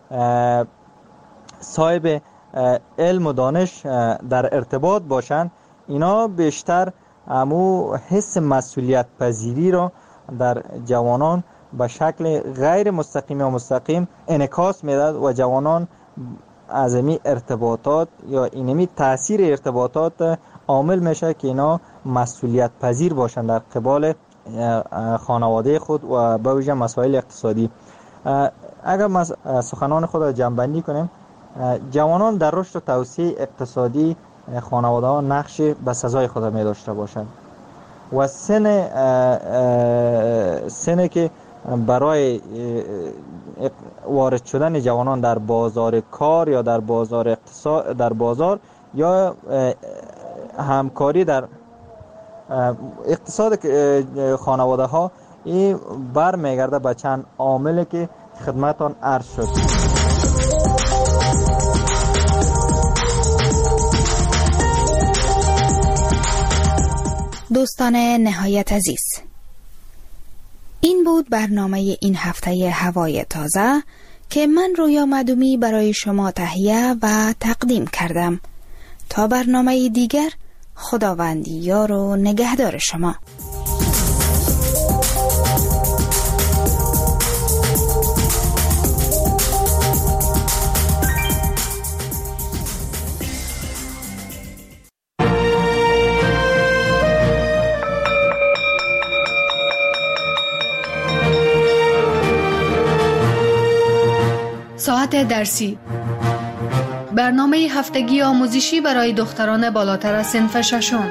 صاحب علم و دانش در ارتباط باشند، اینا بیشتر امو حس مسئولیت پذیری را در جوانان به شکل غیر مستقیم یا مستقیم انعکاس میدهد و جوانان از این ارتباطات یا اینمی تاثیر ارتباطات عامل میشه که اینا مسئولیت پذیر باشند در قبال خانواده خود و به ویژه مسائل اقتصادی. اگر ما سخنان خود را جمع‌بندی کنیم، جوانان در رشد و توسعه اقتصادی خانواده ها نقش به سزای خود می داشته باشند و سنه که برای وارد شدن جوانان در بازار کار یا در بازار اقتصاد، در بازار یا همکاری در اقتصاد خانواده ها، این بر میگرده به چند عاملی که خدمتان عرض شد. دوستان نهایت عزیز، این بود برنامه این هفته هوای تازه که من رویا معدومی برای شما تهیه و تقدیم کردم. تا برنامه دیگر، خداوند یار و نگهدار شما. ساعت ساعت درسی، برنامه هفتگی آموزشی برای دختران بالاتر از صنف ششم.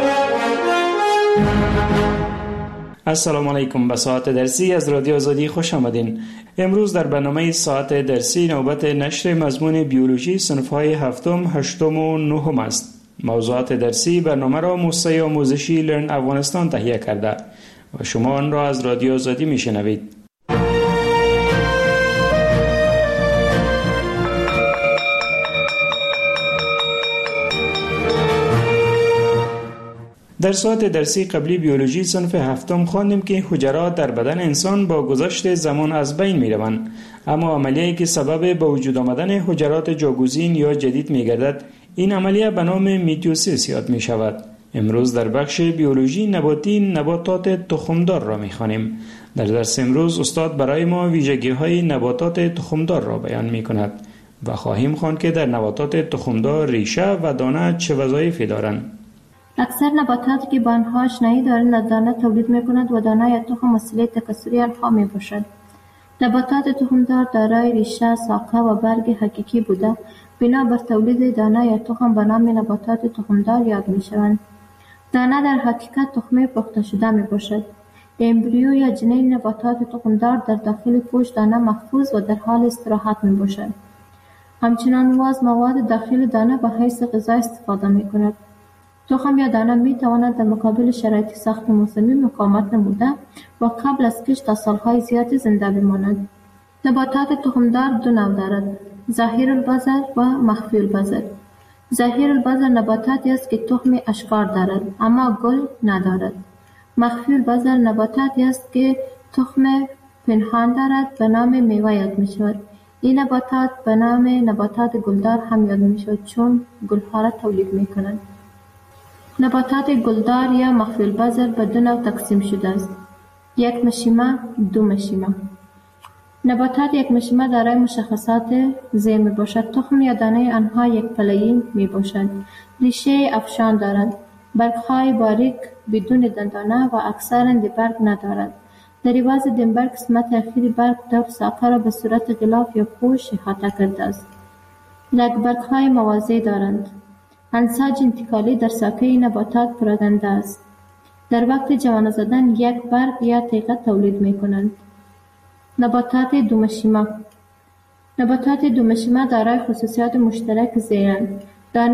السلام علیکم. به ساعت درسی از رادیو آزادی خوش آمدین. امروز در برنامه ساعت درسی نوبت نشر مضمون بیولوژی صنف‌های هفتم، هشتم و نهم است. موضوعات درسی برنامه را موسسه آموزشی لرن افغانستان تهیه کرده و شما آن را از رادیو آزادی میشنوید. در ساعت درسی قبلی بیولوژی صنف هفتم خواندیم که حجرات در بدن انسان با گذشت زمان از بین می روند، اما عملیه‌ای که سبب به وجود آمدن حجرات جاگزین یا جدید می گردد، این عملیه به نام میتوسیس یاد می شود. امروز در بخش بیولوژی نباتی نباتات تخمدار را می خوانیم. در درس امروز استاد برای ما ویژگی‌های نباتات تخمدار را بیان می کند و خواهیم خواند که در نباتات تخمدار ریشه و دانه چه وظایفی دارند. اکثر نباتاتی که با آنها آشنایی دارند از دانه تولید می‌کنند و دانه یا تخم وسیله تکثری آنها می‌باشد. نباتات تخمدار دارای ریشه، ساقه و برگ حقیقی بوده بنا بر تولید دانه یا تخم به نام نباتات تخمدار یاد می‌شوند. دانه در حقیقت تخمه پخته شده می‌باشد. امبریو یا جنین نباتات تخمدار در داخل پوست دانه محفوظ و در حال استراحت می‌باشد. همچنان واز مواد داخل دانه به حیث غذا استفاده می‌کند. تخم یا دانه می تواند در مقابل شرایط سخت موسمی مقاومت نموده و قبل از کشت تا سالهای زیادی زنده بماند. نباتات تخمدار دو نوع دارد: ظاهر البذر و مخفی البذر. ظاهر البذر نباتاتی است که تخم اشکار دارد اما گل ندارد. مخفی البذر نباتاتی است که تخم پنهان دارد به نام میوه یاد می شود. این نباتات به نام نباتات گلدار هم یاد می شود چون گلها را تولید می کنند. نباتات گلدار یا مخفی البذر به دو نوع تقسیم شده است: یک مشیمه، دو مشیمه. نباتات یک مشیمه دارای مشخصات زیر می باشد. تخم یا دانه آنها یک پله‌ای می باشد. ریشه افشان دارند. برگ‌های باریک بدون دندانه و اکثراً برگ ندارد. در عوض دنبر قسمت اخیری برگ دو ساقه را به صورت غلاف یا پوش احاطه کرده است. برگ‌های موازی دارند. انساج انتقالی در ساقه این نباتات پراکنده است. در وقت جوانه زدن یک برگ یا تیغه تولید می کنند. نباتات دومشیمه. نباتات دومشیمه دارای خصوصیات مشترک زیرند: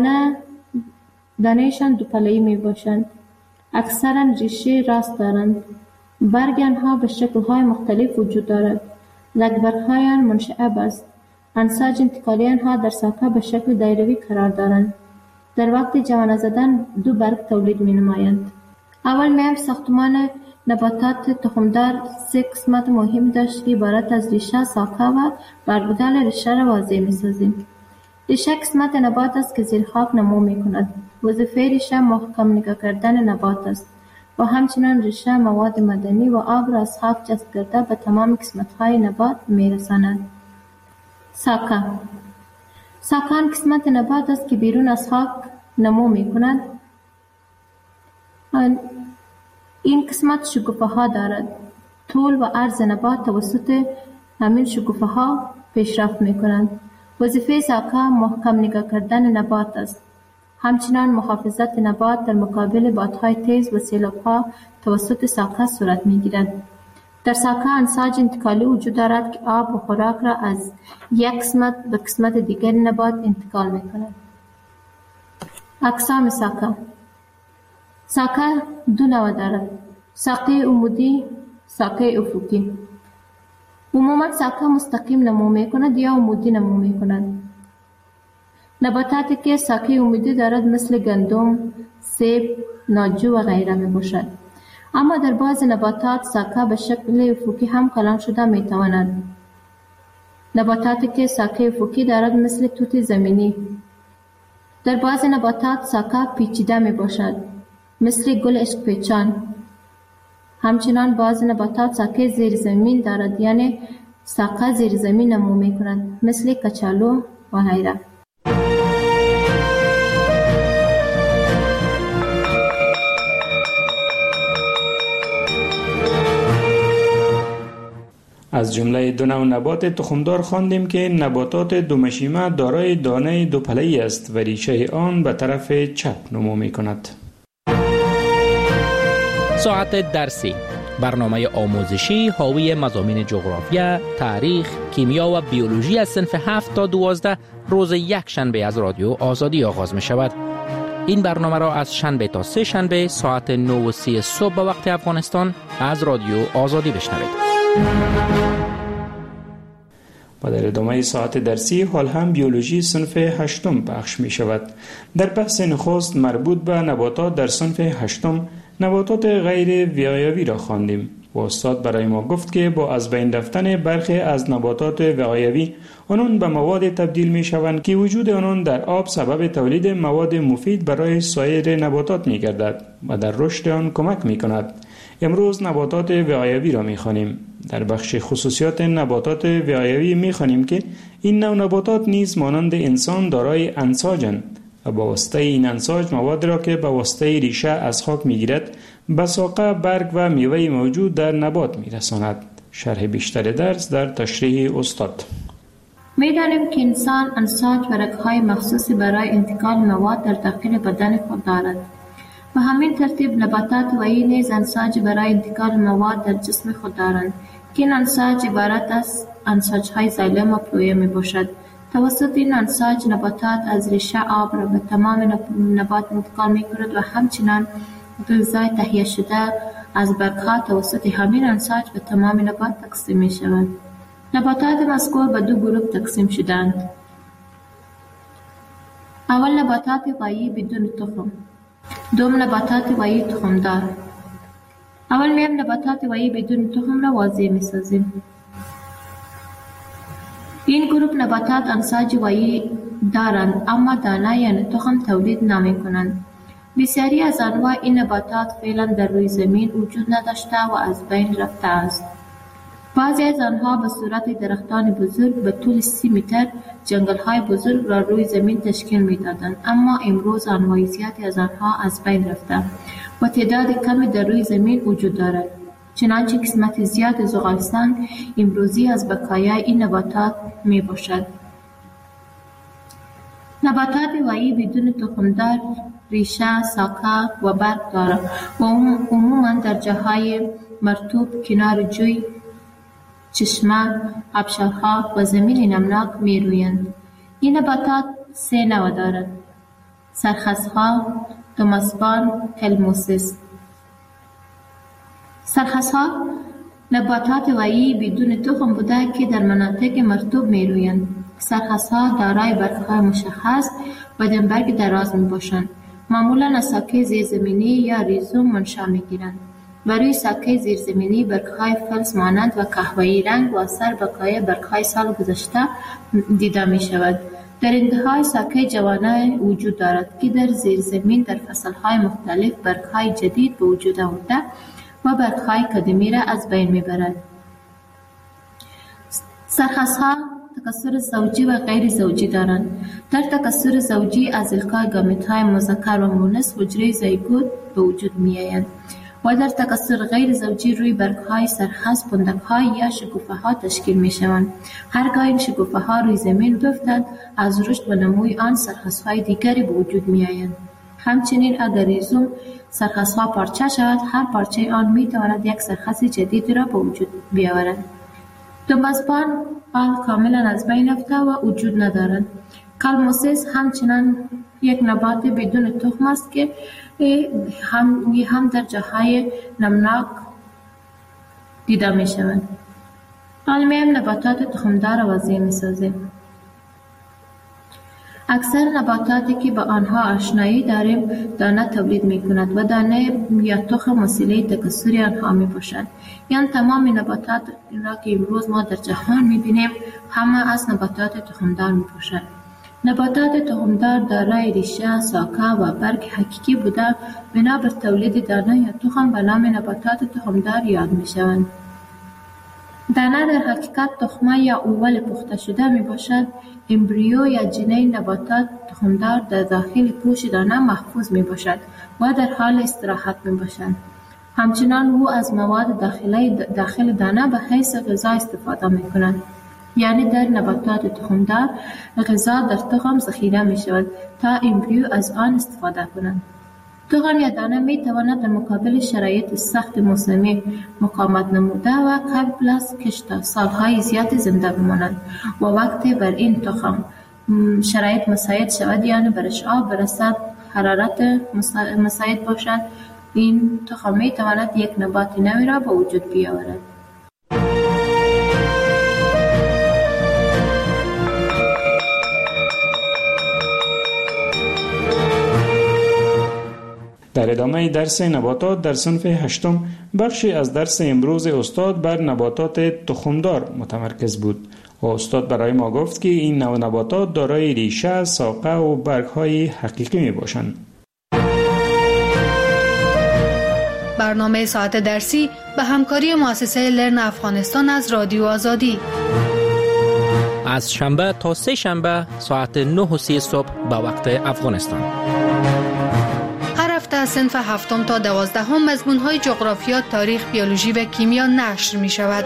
دانه‌شان دو پله‌ای می باشند. اکثراً ریشه راست دارند. برگ آنها به شکل‌های مختلف وجود دارد. برگ‌های آن منشعب است. انساج انتقالی آنها در ساقه به شکل دایروی قرار دارند. در وقت جوانه زدن دو برگ تولید می نمایند. اول می‌ایم ساختمان نباتات تخمدار سه قسمت مهم داشت که عبارت از ریشه، ساقه و برگ‌دار ریشه را واضح می‌سازیم. ریشه قسمت نبات است که زیر خاک نمو می‌کند. وظیفه ریشه محکم نگاه کردن نبات است و همچنین ریشه مواد معدنی و آب را از خاک جذب کرده به تمام قسمت‌های نبات می‌رساند. ساقه. ساقه آن قسمت نبات است که بیرون از خاک نمو می‌کند. این قسمت شکوفه‌ها دارد. طول و عرض نبات توسط همین شکوفه‌ها پیشرفت می‌کنند. وظیفه ساقه محکم نگاه کردن نبات است. همچنان محافظت نبات در مقابل بادهای تیز و سیلاب‌ها توسط ساقه صورت می‌گیرد. در ساقه انساج انتقالی وجود دارد که آب و خوراک را از یک قسمت به قسمت دیگر نبات انتقال می‌کند. اقسام ساقه. ساقه دو نوع دارد: ساقه عمودی، ساقه افقی. عموما ساقه مستقیم نمو می‌کند یا عمودی نمو می‌کند. نباتاتی که ساقه عمودی دارد مثل گندم، سیب، ناجو و غیره میباشد. اما در بعض نباتات ساقه به شکل افقی هم کلان شده میتواند. نباتاتی که ساقه افقی دارد مثل توت زمینی. در بعض نباتات ساقه پیچیده میباشد مثل گل عشق پیچان. همچنان بعض نباتات ساقه زیر زمین دارد، یعنی ساقه زیر زمین نمو میکند مثل کچالو و غیره. از از جمله دو نوع نبات تخمدار خواندیم که نباتات دومشیمه دارای دانه دوپله‌ای است و ریشه آن به طرف چپ نمو می‌کند. ساعت درسی، برنامه آموزشی حاوی مضامین جغرافیا، تاریخ، کیمیا و بیولوژی از صنف 7 تا 12 روز یک شنبه از رادیو آزادی آغاز می شود. این برنامه را از شنبه تا سه شنبه ساعت 9:30 صبح به وقت افغانستان از رادیو آزادی بشنوید. و در ادامه ساعت درسی حال هم بیولوژی صنف 8 پخش می شود. در بحث نخست مربوط به نباتات در صنف 8 نباتات غیر وقایوی را خواندیم و استاد برای ما گفت که با از بین رفتن برخی از نباتات وقایوی آنان به مواد تبدیل می شوند که وجود آنان در آب سبب تولید مواد مفید برای سایر نباتات می گردد و در رشد آن کمک می کند. امروز نباتات وقایوی را می خوانیم. در بخش خصوصیات نباتات وقایوی می خوانیم که این نوع نباتات نیز مانند انسان دارای انساجند و با واسطه این انساج مواد را که با واسطه ریشه از خاک می گیرد به ساقه، برگ و میوه موجود در نبات می رساند. شرح بیشتر درس در تشریح استاد. می دانیم که انسان انساج و رگ‌های مخصوصی برای انتقال مواد در داخل بدن خود دارد و همین ترتیب نباتات وحی نیز انساج برای انتقال مواد در جسم خود دارند که این انساج عبارت از انساج‌های زایلم و پلویه می باشد. توسط این انساج نباتات از ریشه آب را به تمام نبات انتقال می کند و همچنان غذای تهیه شده از برگ‌ها توسط همین انساج به تمام نبات تقسیم می شود. نباتات مذکور به 2 گروه تقسیم شدند. اول نباتات وحی بدون تخم، دوم نباتات وحی تخمدار. اول میم نباتات وحی بدون تخم را واضح می سازیم. این گروه نباتات انساج وحی دارند اما دانه یعنی تخم تولید نمی کنند. بسیاری از انواع این نباتات فعلا در روی زمین وجود نداشته و از بین رفته است. بعضی از آنها به صورت درختان بزرگ به طول 30 متر جنگل‌های بزرگ را روی زمین تشکیل می‌دادند، اما امروز انواع زیادی از آنها از بین رفته و تعداد کمی در روی زمین وجود دارد. چنانچه قسمت زیاد زغالستان امروزی از بقایای این نباتات میباشد. نباتات وحی بدون تخمدار ریشه، ساقه و برگ دارد و عموماً در جاهای مرطوب، کنار جوی، چشمه، آبشارها و زمین نمناک می رویند. این نباتات 3 نوع دارد: سرخسها، توماسبان، هلموسیس. سرخسها نباتات وحی بدون تخم بوده که در مناطق مرطوب می رویند. سرخسها دارای برگ‌های مشخص و دمبرگ دراز می باشند. معمولاً از ساکه زیرزمینی یا ریزوم منشأ می گیرند. برای ساکه زیرزمینی برگ‌های فلز مانند و قهوه‌ای رنگ و اثر بقای برگ‌های سال گذشته دیده می شود. در انتهای ساکه جوانه وجود دارد که در زیرزمین در فصل‌های مختلف برگ‌های جدید به وجود آورده و برگ‌های قدیمی را از بین می‌برد. سرخسها تکثر زوجی و غیر زوجی دارند. در تکثر زوجی از القای گامیت‌های مذکر و مؤنث حجره زیگوت به وجود می‌آید و در تکثر غیر زوجی روی برگ‌های سرخس پندک‌های یا شکوفه‌ها تشکیل می‌شوند. هرگاه این شکوفه‌ها روی زمین بیفتند از رشد و نموی آن سرخس‌های دیگری به وجود می‌آیند. همچنین اگر ریزوم سرخس‌ها پارچه شود، هر پارچه آن می‌تواند یک سرخس جدید را به وجود بیاورد. توماسبان آن کاملا از بین رفته و وجود ندارد. کالموسیس همچنان یک نبات بدون تخم است که هم در جاهای نمناک دیده می شود. حالا نباتات تخمدار را وضعی می سازیم. اکثر نباتاتی که با آنها آشنایی داریم دانه تولید می کند و دانه یا تخم وسیله تکثر آنها می باشد. یعنی تمام نباتات را که امروز ما در جهان می بینیم همه از نباتات تخمدار می باشد. نباتات تخمدار دارای ریشه، ساقه و برگ حقیقی بوده بنابر تولید دانه یا تخم به نام نباتات تخمدار یاد می شوند. دانه در حقیقت تخمه یا اول پخته شده می باشد. امبریو یا جنه نباتات تخمدار در داخل پوش دانه محفوظ می باشد و در حال استراحت می باشند. همچنان او از مواد داخل دانه به حیث غذا استفاده می کند. یعنی در نباتات تخمدار غذا در تخم ذخیره می شود تا امبریو از آن استفاده کنند. تخم یا دانه می تواند در مقابل شرایط سخت موسمی مقاومت نموده و قبل از کشت سالهای زیاد زنده بمانند و وقتی بر این تخم شرایط مساعد شود، یعنی برش آب برسد، حرارت مساعد باشد، این تخم می تواند یک نبات نوی را به وجود بیاورد. در ادامه درس نباتات در صنف 8 بخشی از درس امروز استاد بر نباتات تخمدار متمرکز بود و استاد برای ما گفت که این نوع نباتات دارای ریشه، ساقه و برگ‌های حقیقی می باشند. برنامه ساعت درسی به همکاری مؤسسه لرن افغانستان از رادیو آزادی از شنبه تا سه شنبه ساعت 9:30 صبح به وقت افغانستان. هر هفته از صنف 7 تا 12 مضمون‌های جغرافیا، تاریخ، بیولوژی و کیمیا نشر می شود.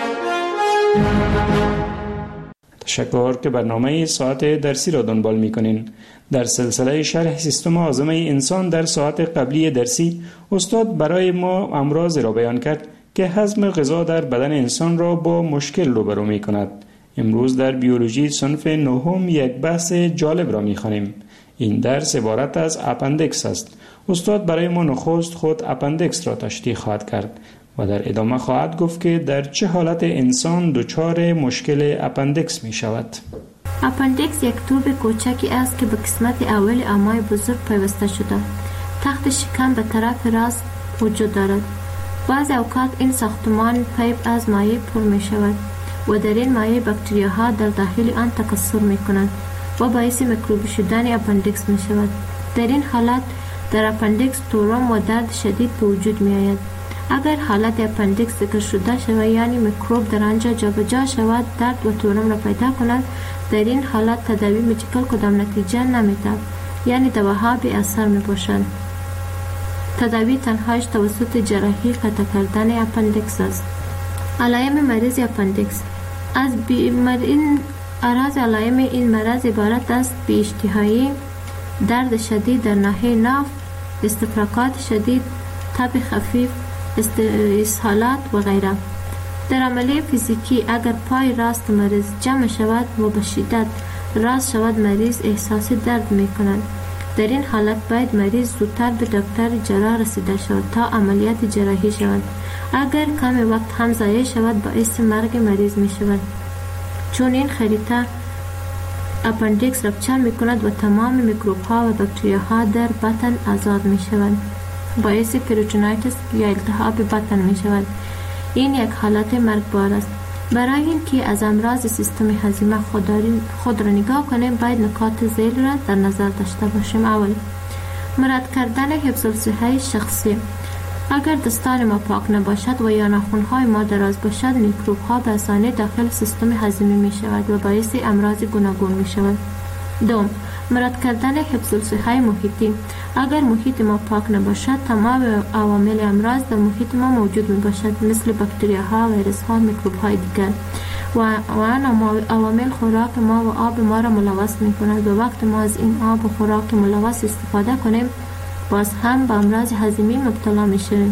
تشکر که برنامه ساعت درسی را دنبال می کنین. در سلسله شرح سیستم هاضمه انسان در ساعت قبلی درسی استاد برای ما امراض را بیان کرد که هضم غذا در بدن انسان را با مشکل روبرو می کند. امروز در بیولوژی صنف 9 یک بحث جالب را می خوانیم. این درس عبارت از اپندکس است. استاد برای ما نخست خود اپندکس را تشریح خواهد کرد و در ادامه خواهد گفت که در چه حالت انسان دچار مشکل اپندکس می شود. اپندکس یک توب کوچکی است که به قسمت اول امعای بزرگ پیوسته شده. تخت شکم به طرف راست وجود دارد. بعضی اوقات این ساختمان پیپ از مایع پر می شود و در این مایع باکتریاها در داخل آن تکثر می کنند و باعث میکروبی شدن اپندکس می شود. در این حالت در اپندکس تورم و درد شدید به وجود می آید. اگر حالت اپندکس ذکر شده شود، یعنی میکروب در آنجا جابجا شود، درد و تورم را پیدا کند، در این حالت تداوی مدیکال کدام نتیجه نمی‌دهد، یعنی دواها بی اثر می باشد. تداوی تنهایش توسط جراحی قطع کردن اپندکس است. علائم مریض اپندکس علائم این مرض عبارت است بی اشتهایی، درد شدید در ناحیه ناف، استفراغات شدید، تب خفیف، اسهالات و غیره. در عملیه فیزیکی اگر پای راست مریض جمع شود و به شدت راست شود، مریض احساس درد می کند. در این حالت باید مریض زودتر به دکتر جراح رسیده شود تا عملیات جراحی شود. اگر کم وقت هم ضایع شود باعث مرگ مریض می شود، چون این خریطه اپندکس رپچر می کند و تمام میکروب ها و باکتریا ها در بطن آزاد می شوند. باعث پریتونایتس یا التهاب بطن می شود. این یک حالت مرگبار است. برای اینکه از امراض سیستم هضمی خود را نگاه کنیم، باید نکات ذیل را در نظر داشته باشیم. اول، مراد کردن حفظ الصحه شخصی. اگر دستان ما پاک نباشد و یا ناخن‌های ما دراز باشد، میکروب ها به آسانی داخل سیستم هضمی می شود و باعث امراض گوناگون می شود. دوم، مراد کردن حفظ الصحه محیطی. اگر محیط ما پاک نباشد، تمام عوامل امراض در محیط ما موجود می باشد، مثل باکتریاها، ویروس ها، میکروب های دیگر و آن عوامل خوراک ما و آب ما را ملوث می کند و وقت ما از این آب و خوراک ملوث استفاده کنیم، باز هم به امراض هضمی مبتلا می شویم.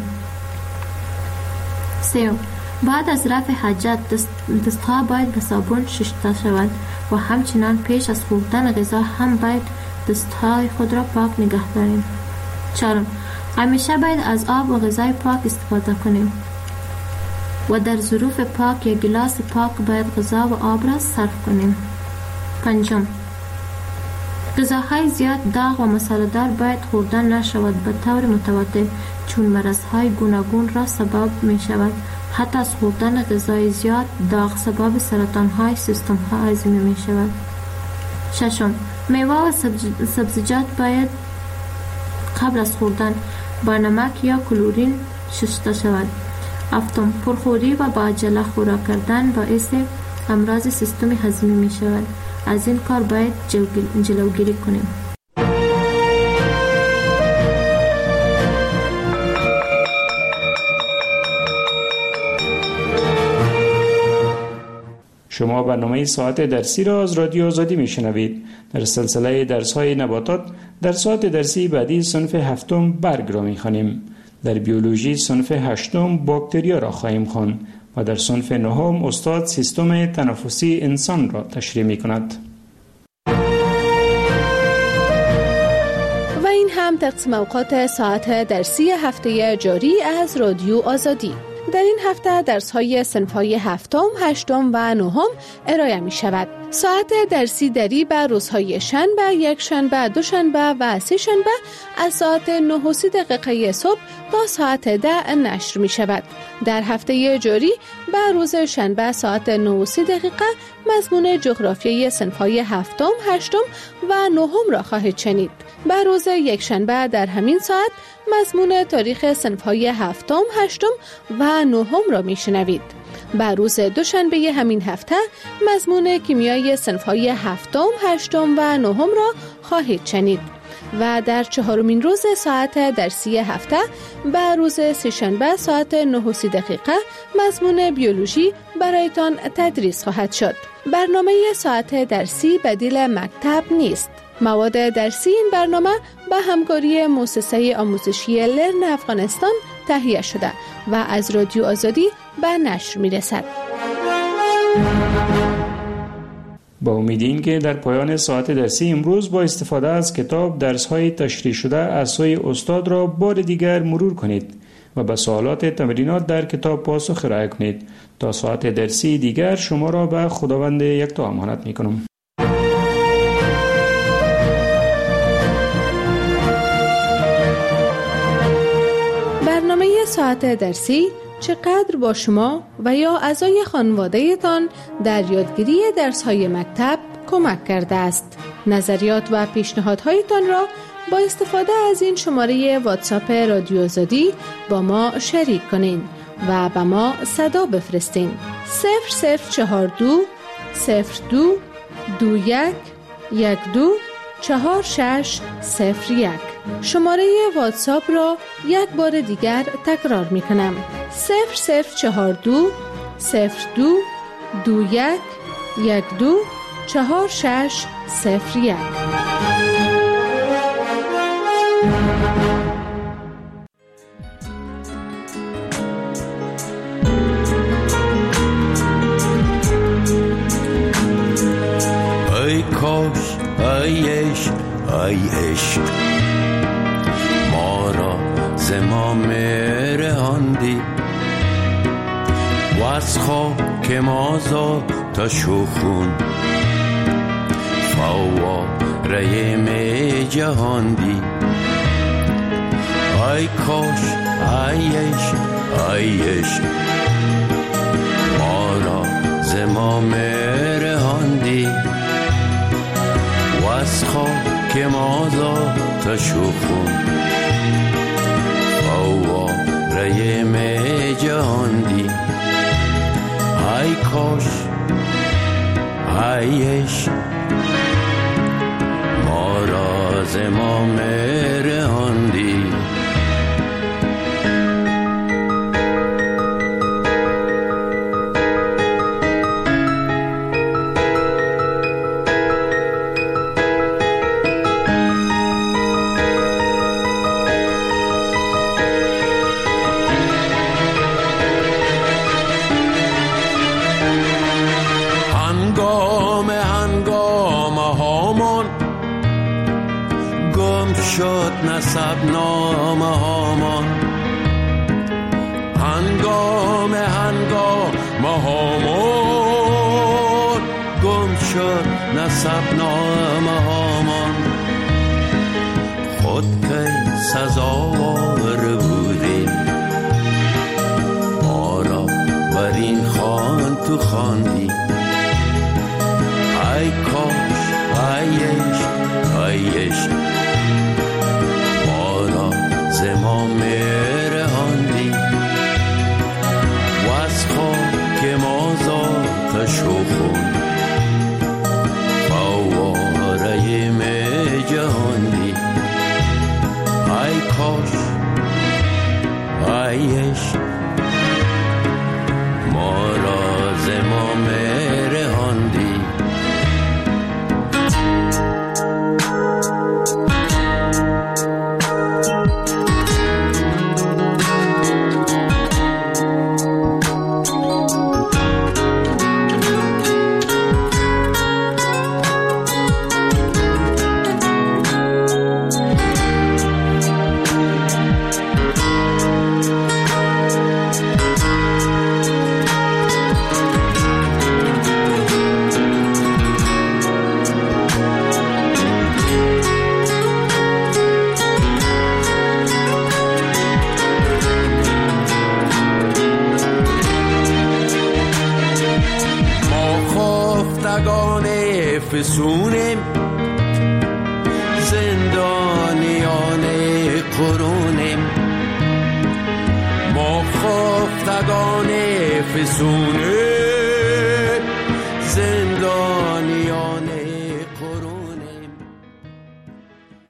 سوم، بعد از رفع حاجت دستها باید به صابون شسته شود و همچنان پیش از خوردن غذا هم باید دستهای خود را پاک نگه داریم. چهارم، همیشه باید از آب و غذای پاک استفاده کنیم و در ظروف پاک یا گلاس پاک باید غذا و آب را صرف کنیم. پنجم، غذاهای زیاد داغ و مساله‌دار باید خوردن نشود به طور متواتر، چون مرضهای گوناگون را سبب می شود. حتی از خوردن غذای زیاد داغ سبب سرطان‌های سیستم هضمی می شود. ششم، میوه و سبزیجات باید قبل از خوردن با نمک یا کلورین شسته شود. هفتم، پرخوری و با عجله خوراک کردن باعث امراض سیستم هضمی می شود. از این کار باید جلوگیری کنیم. شما برنامه ساعت درسی را از رادیو آزادی میشنوید. در سلسله درس‌های نباتات در ساعت درسی بعدی صنف 7 برگ را می‌خوانیم. در بیولوژی صنف 8 باکتریا را خواهیم خواند و در صنف 9 استاد سیستم تنفسی انسان را تشریح می‌کند. و این هم تقسیم اوقات ساعت درسی هفته جاری از رادیو آزادی. در این هفته درس‌های صنف‌های 7، 8 و 9 ارائه می‌شود. ساعت درسی دری به روزهای شنبه، یک شنبه، دو شنبه و سه شنبه از ساعت 9:30 صبح تا ساعت 10 نشر می‌شود. در هفته جاری به روز شنبه ساعت 9:30 مضمون جغرافیای صنف‌های 7، 8 و 9 را خواهید شنید. به روز یک شنبه در همین ساعت مضمون تاریخ صنف‌های 7، 8 و 9 را میشنوید. به روز دوشنبه همین هفته مضمون کیمیای صنف‌های 7، 8 و 9 را خواهید شنید. و در چهارمین روز ساعت درسی هفته به روز سه‌شنبه ساعت 9:30 مضمون بیولوژی برایتان تدریس خواهد شد. برنامه ساعت درسی بدیل مکتب نیست. مواد درسی این برنامه به همکاری مؤسسه آموزشی لرن افغانستان تهیه شده و از رادیو آزادی به نشر میرسد. با امید این که در پایان ساعت درسی امروز با استفاده از کتاب درس‌های تشریح شده از سوی استاد را بار دیگر مرور کنید و به سوالات تمرینات در کتاب پاسخ ارائه کنید. تا ساعت درسی دیگر شما را به خداوند یکتا امانت می‌کنم. برنامه ساعت درسی چقدر با شما و یا اعضای خانواده تان در یادگیری درس‌های مکتب کمک کرده است؟ نظریات و پیشنهادهایتان را با استفاده از این شماره واتساپ رادیو آزادی با ما شریک کنین و به ما صدا بفرستین. 0042 02 21 12 4601. شماره واتساپ را یک بار دیگر تکرار می کنم. 0042 02 21 12 4601. ای کاش ای عشق ای عشق ما را ز ما رهاندی و از خاک ما تا شوخون فواره می جهاندی. ای کاش ای عشق ای عشق ما را ز ما رهاندی و از خاک ما تا شوخون فواره می جهاندی. ای کاش ای عشق ما را ز ما رهاندی. نسب نامه هامان هنگام هامان گم شد نسب نامه هامان. خود که سزاوار بودیم ما را بر این خوان تو خواندی. ای کاش ای عشق ای عشق ز ما رهاندی و از خاک ما تا شوخون فواره می جهاندی. ای کاش ای عشق ما را ز ما رهاندی. زندانیان قرونیم، ما خفتگان فسون زندان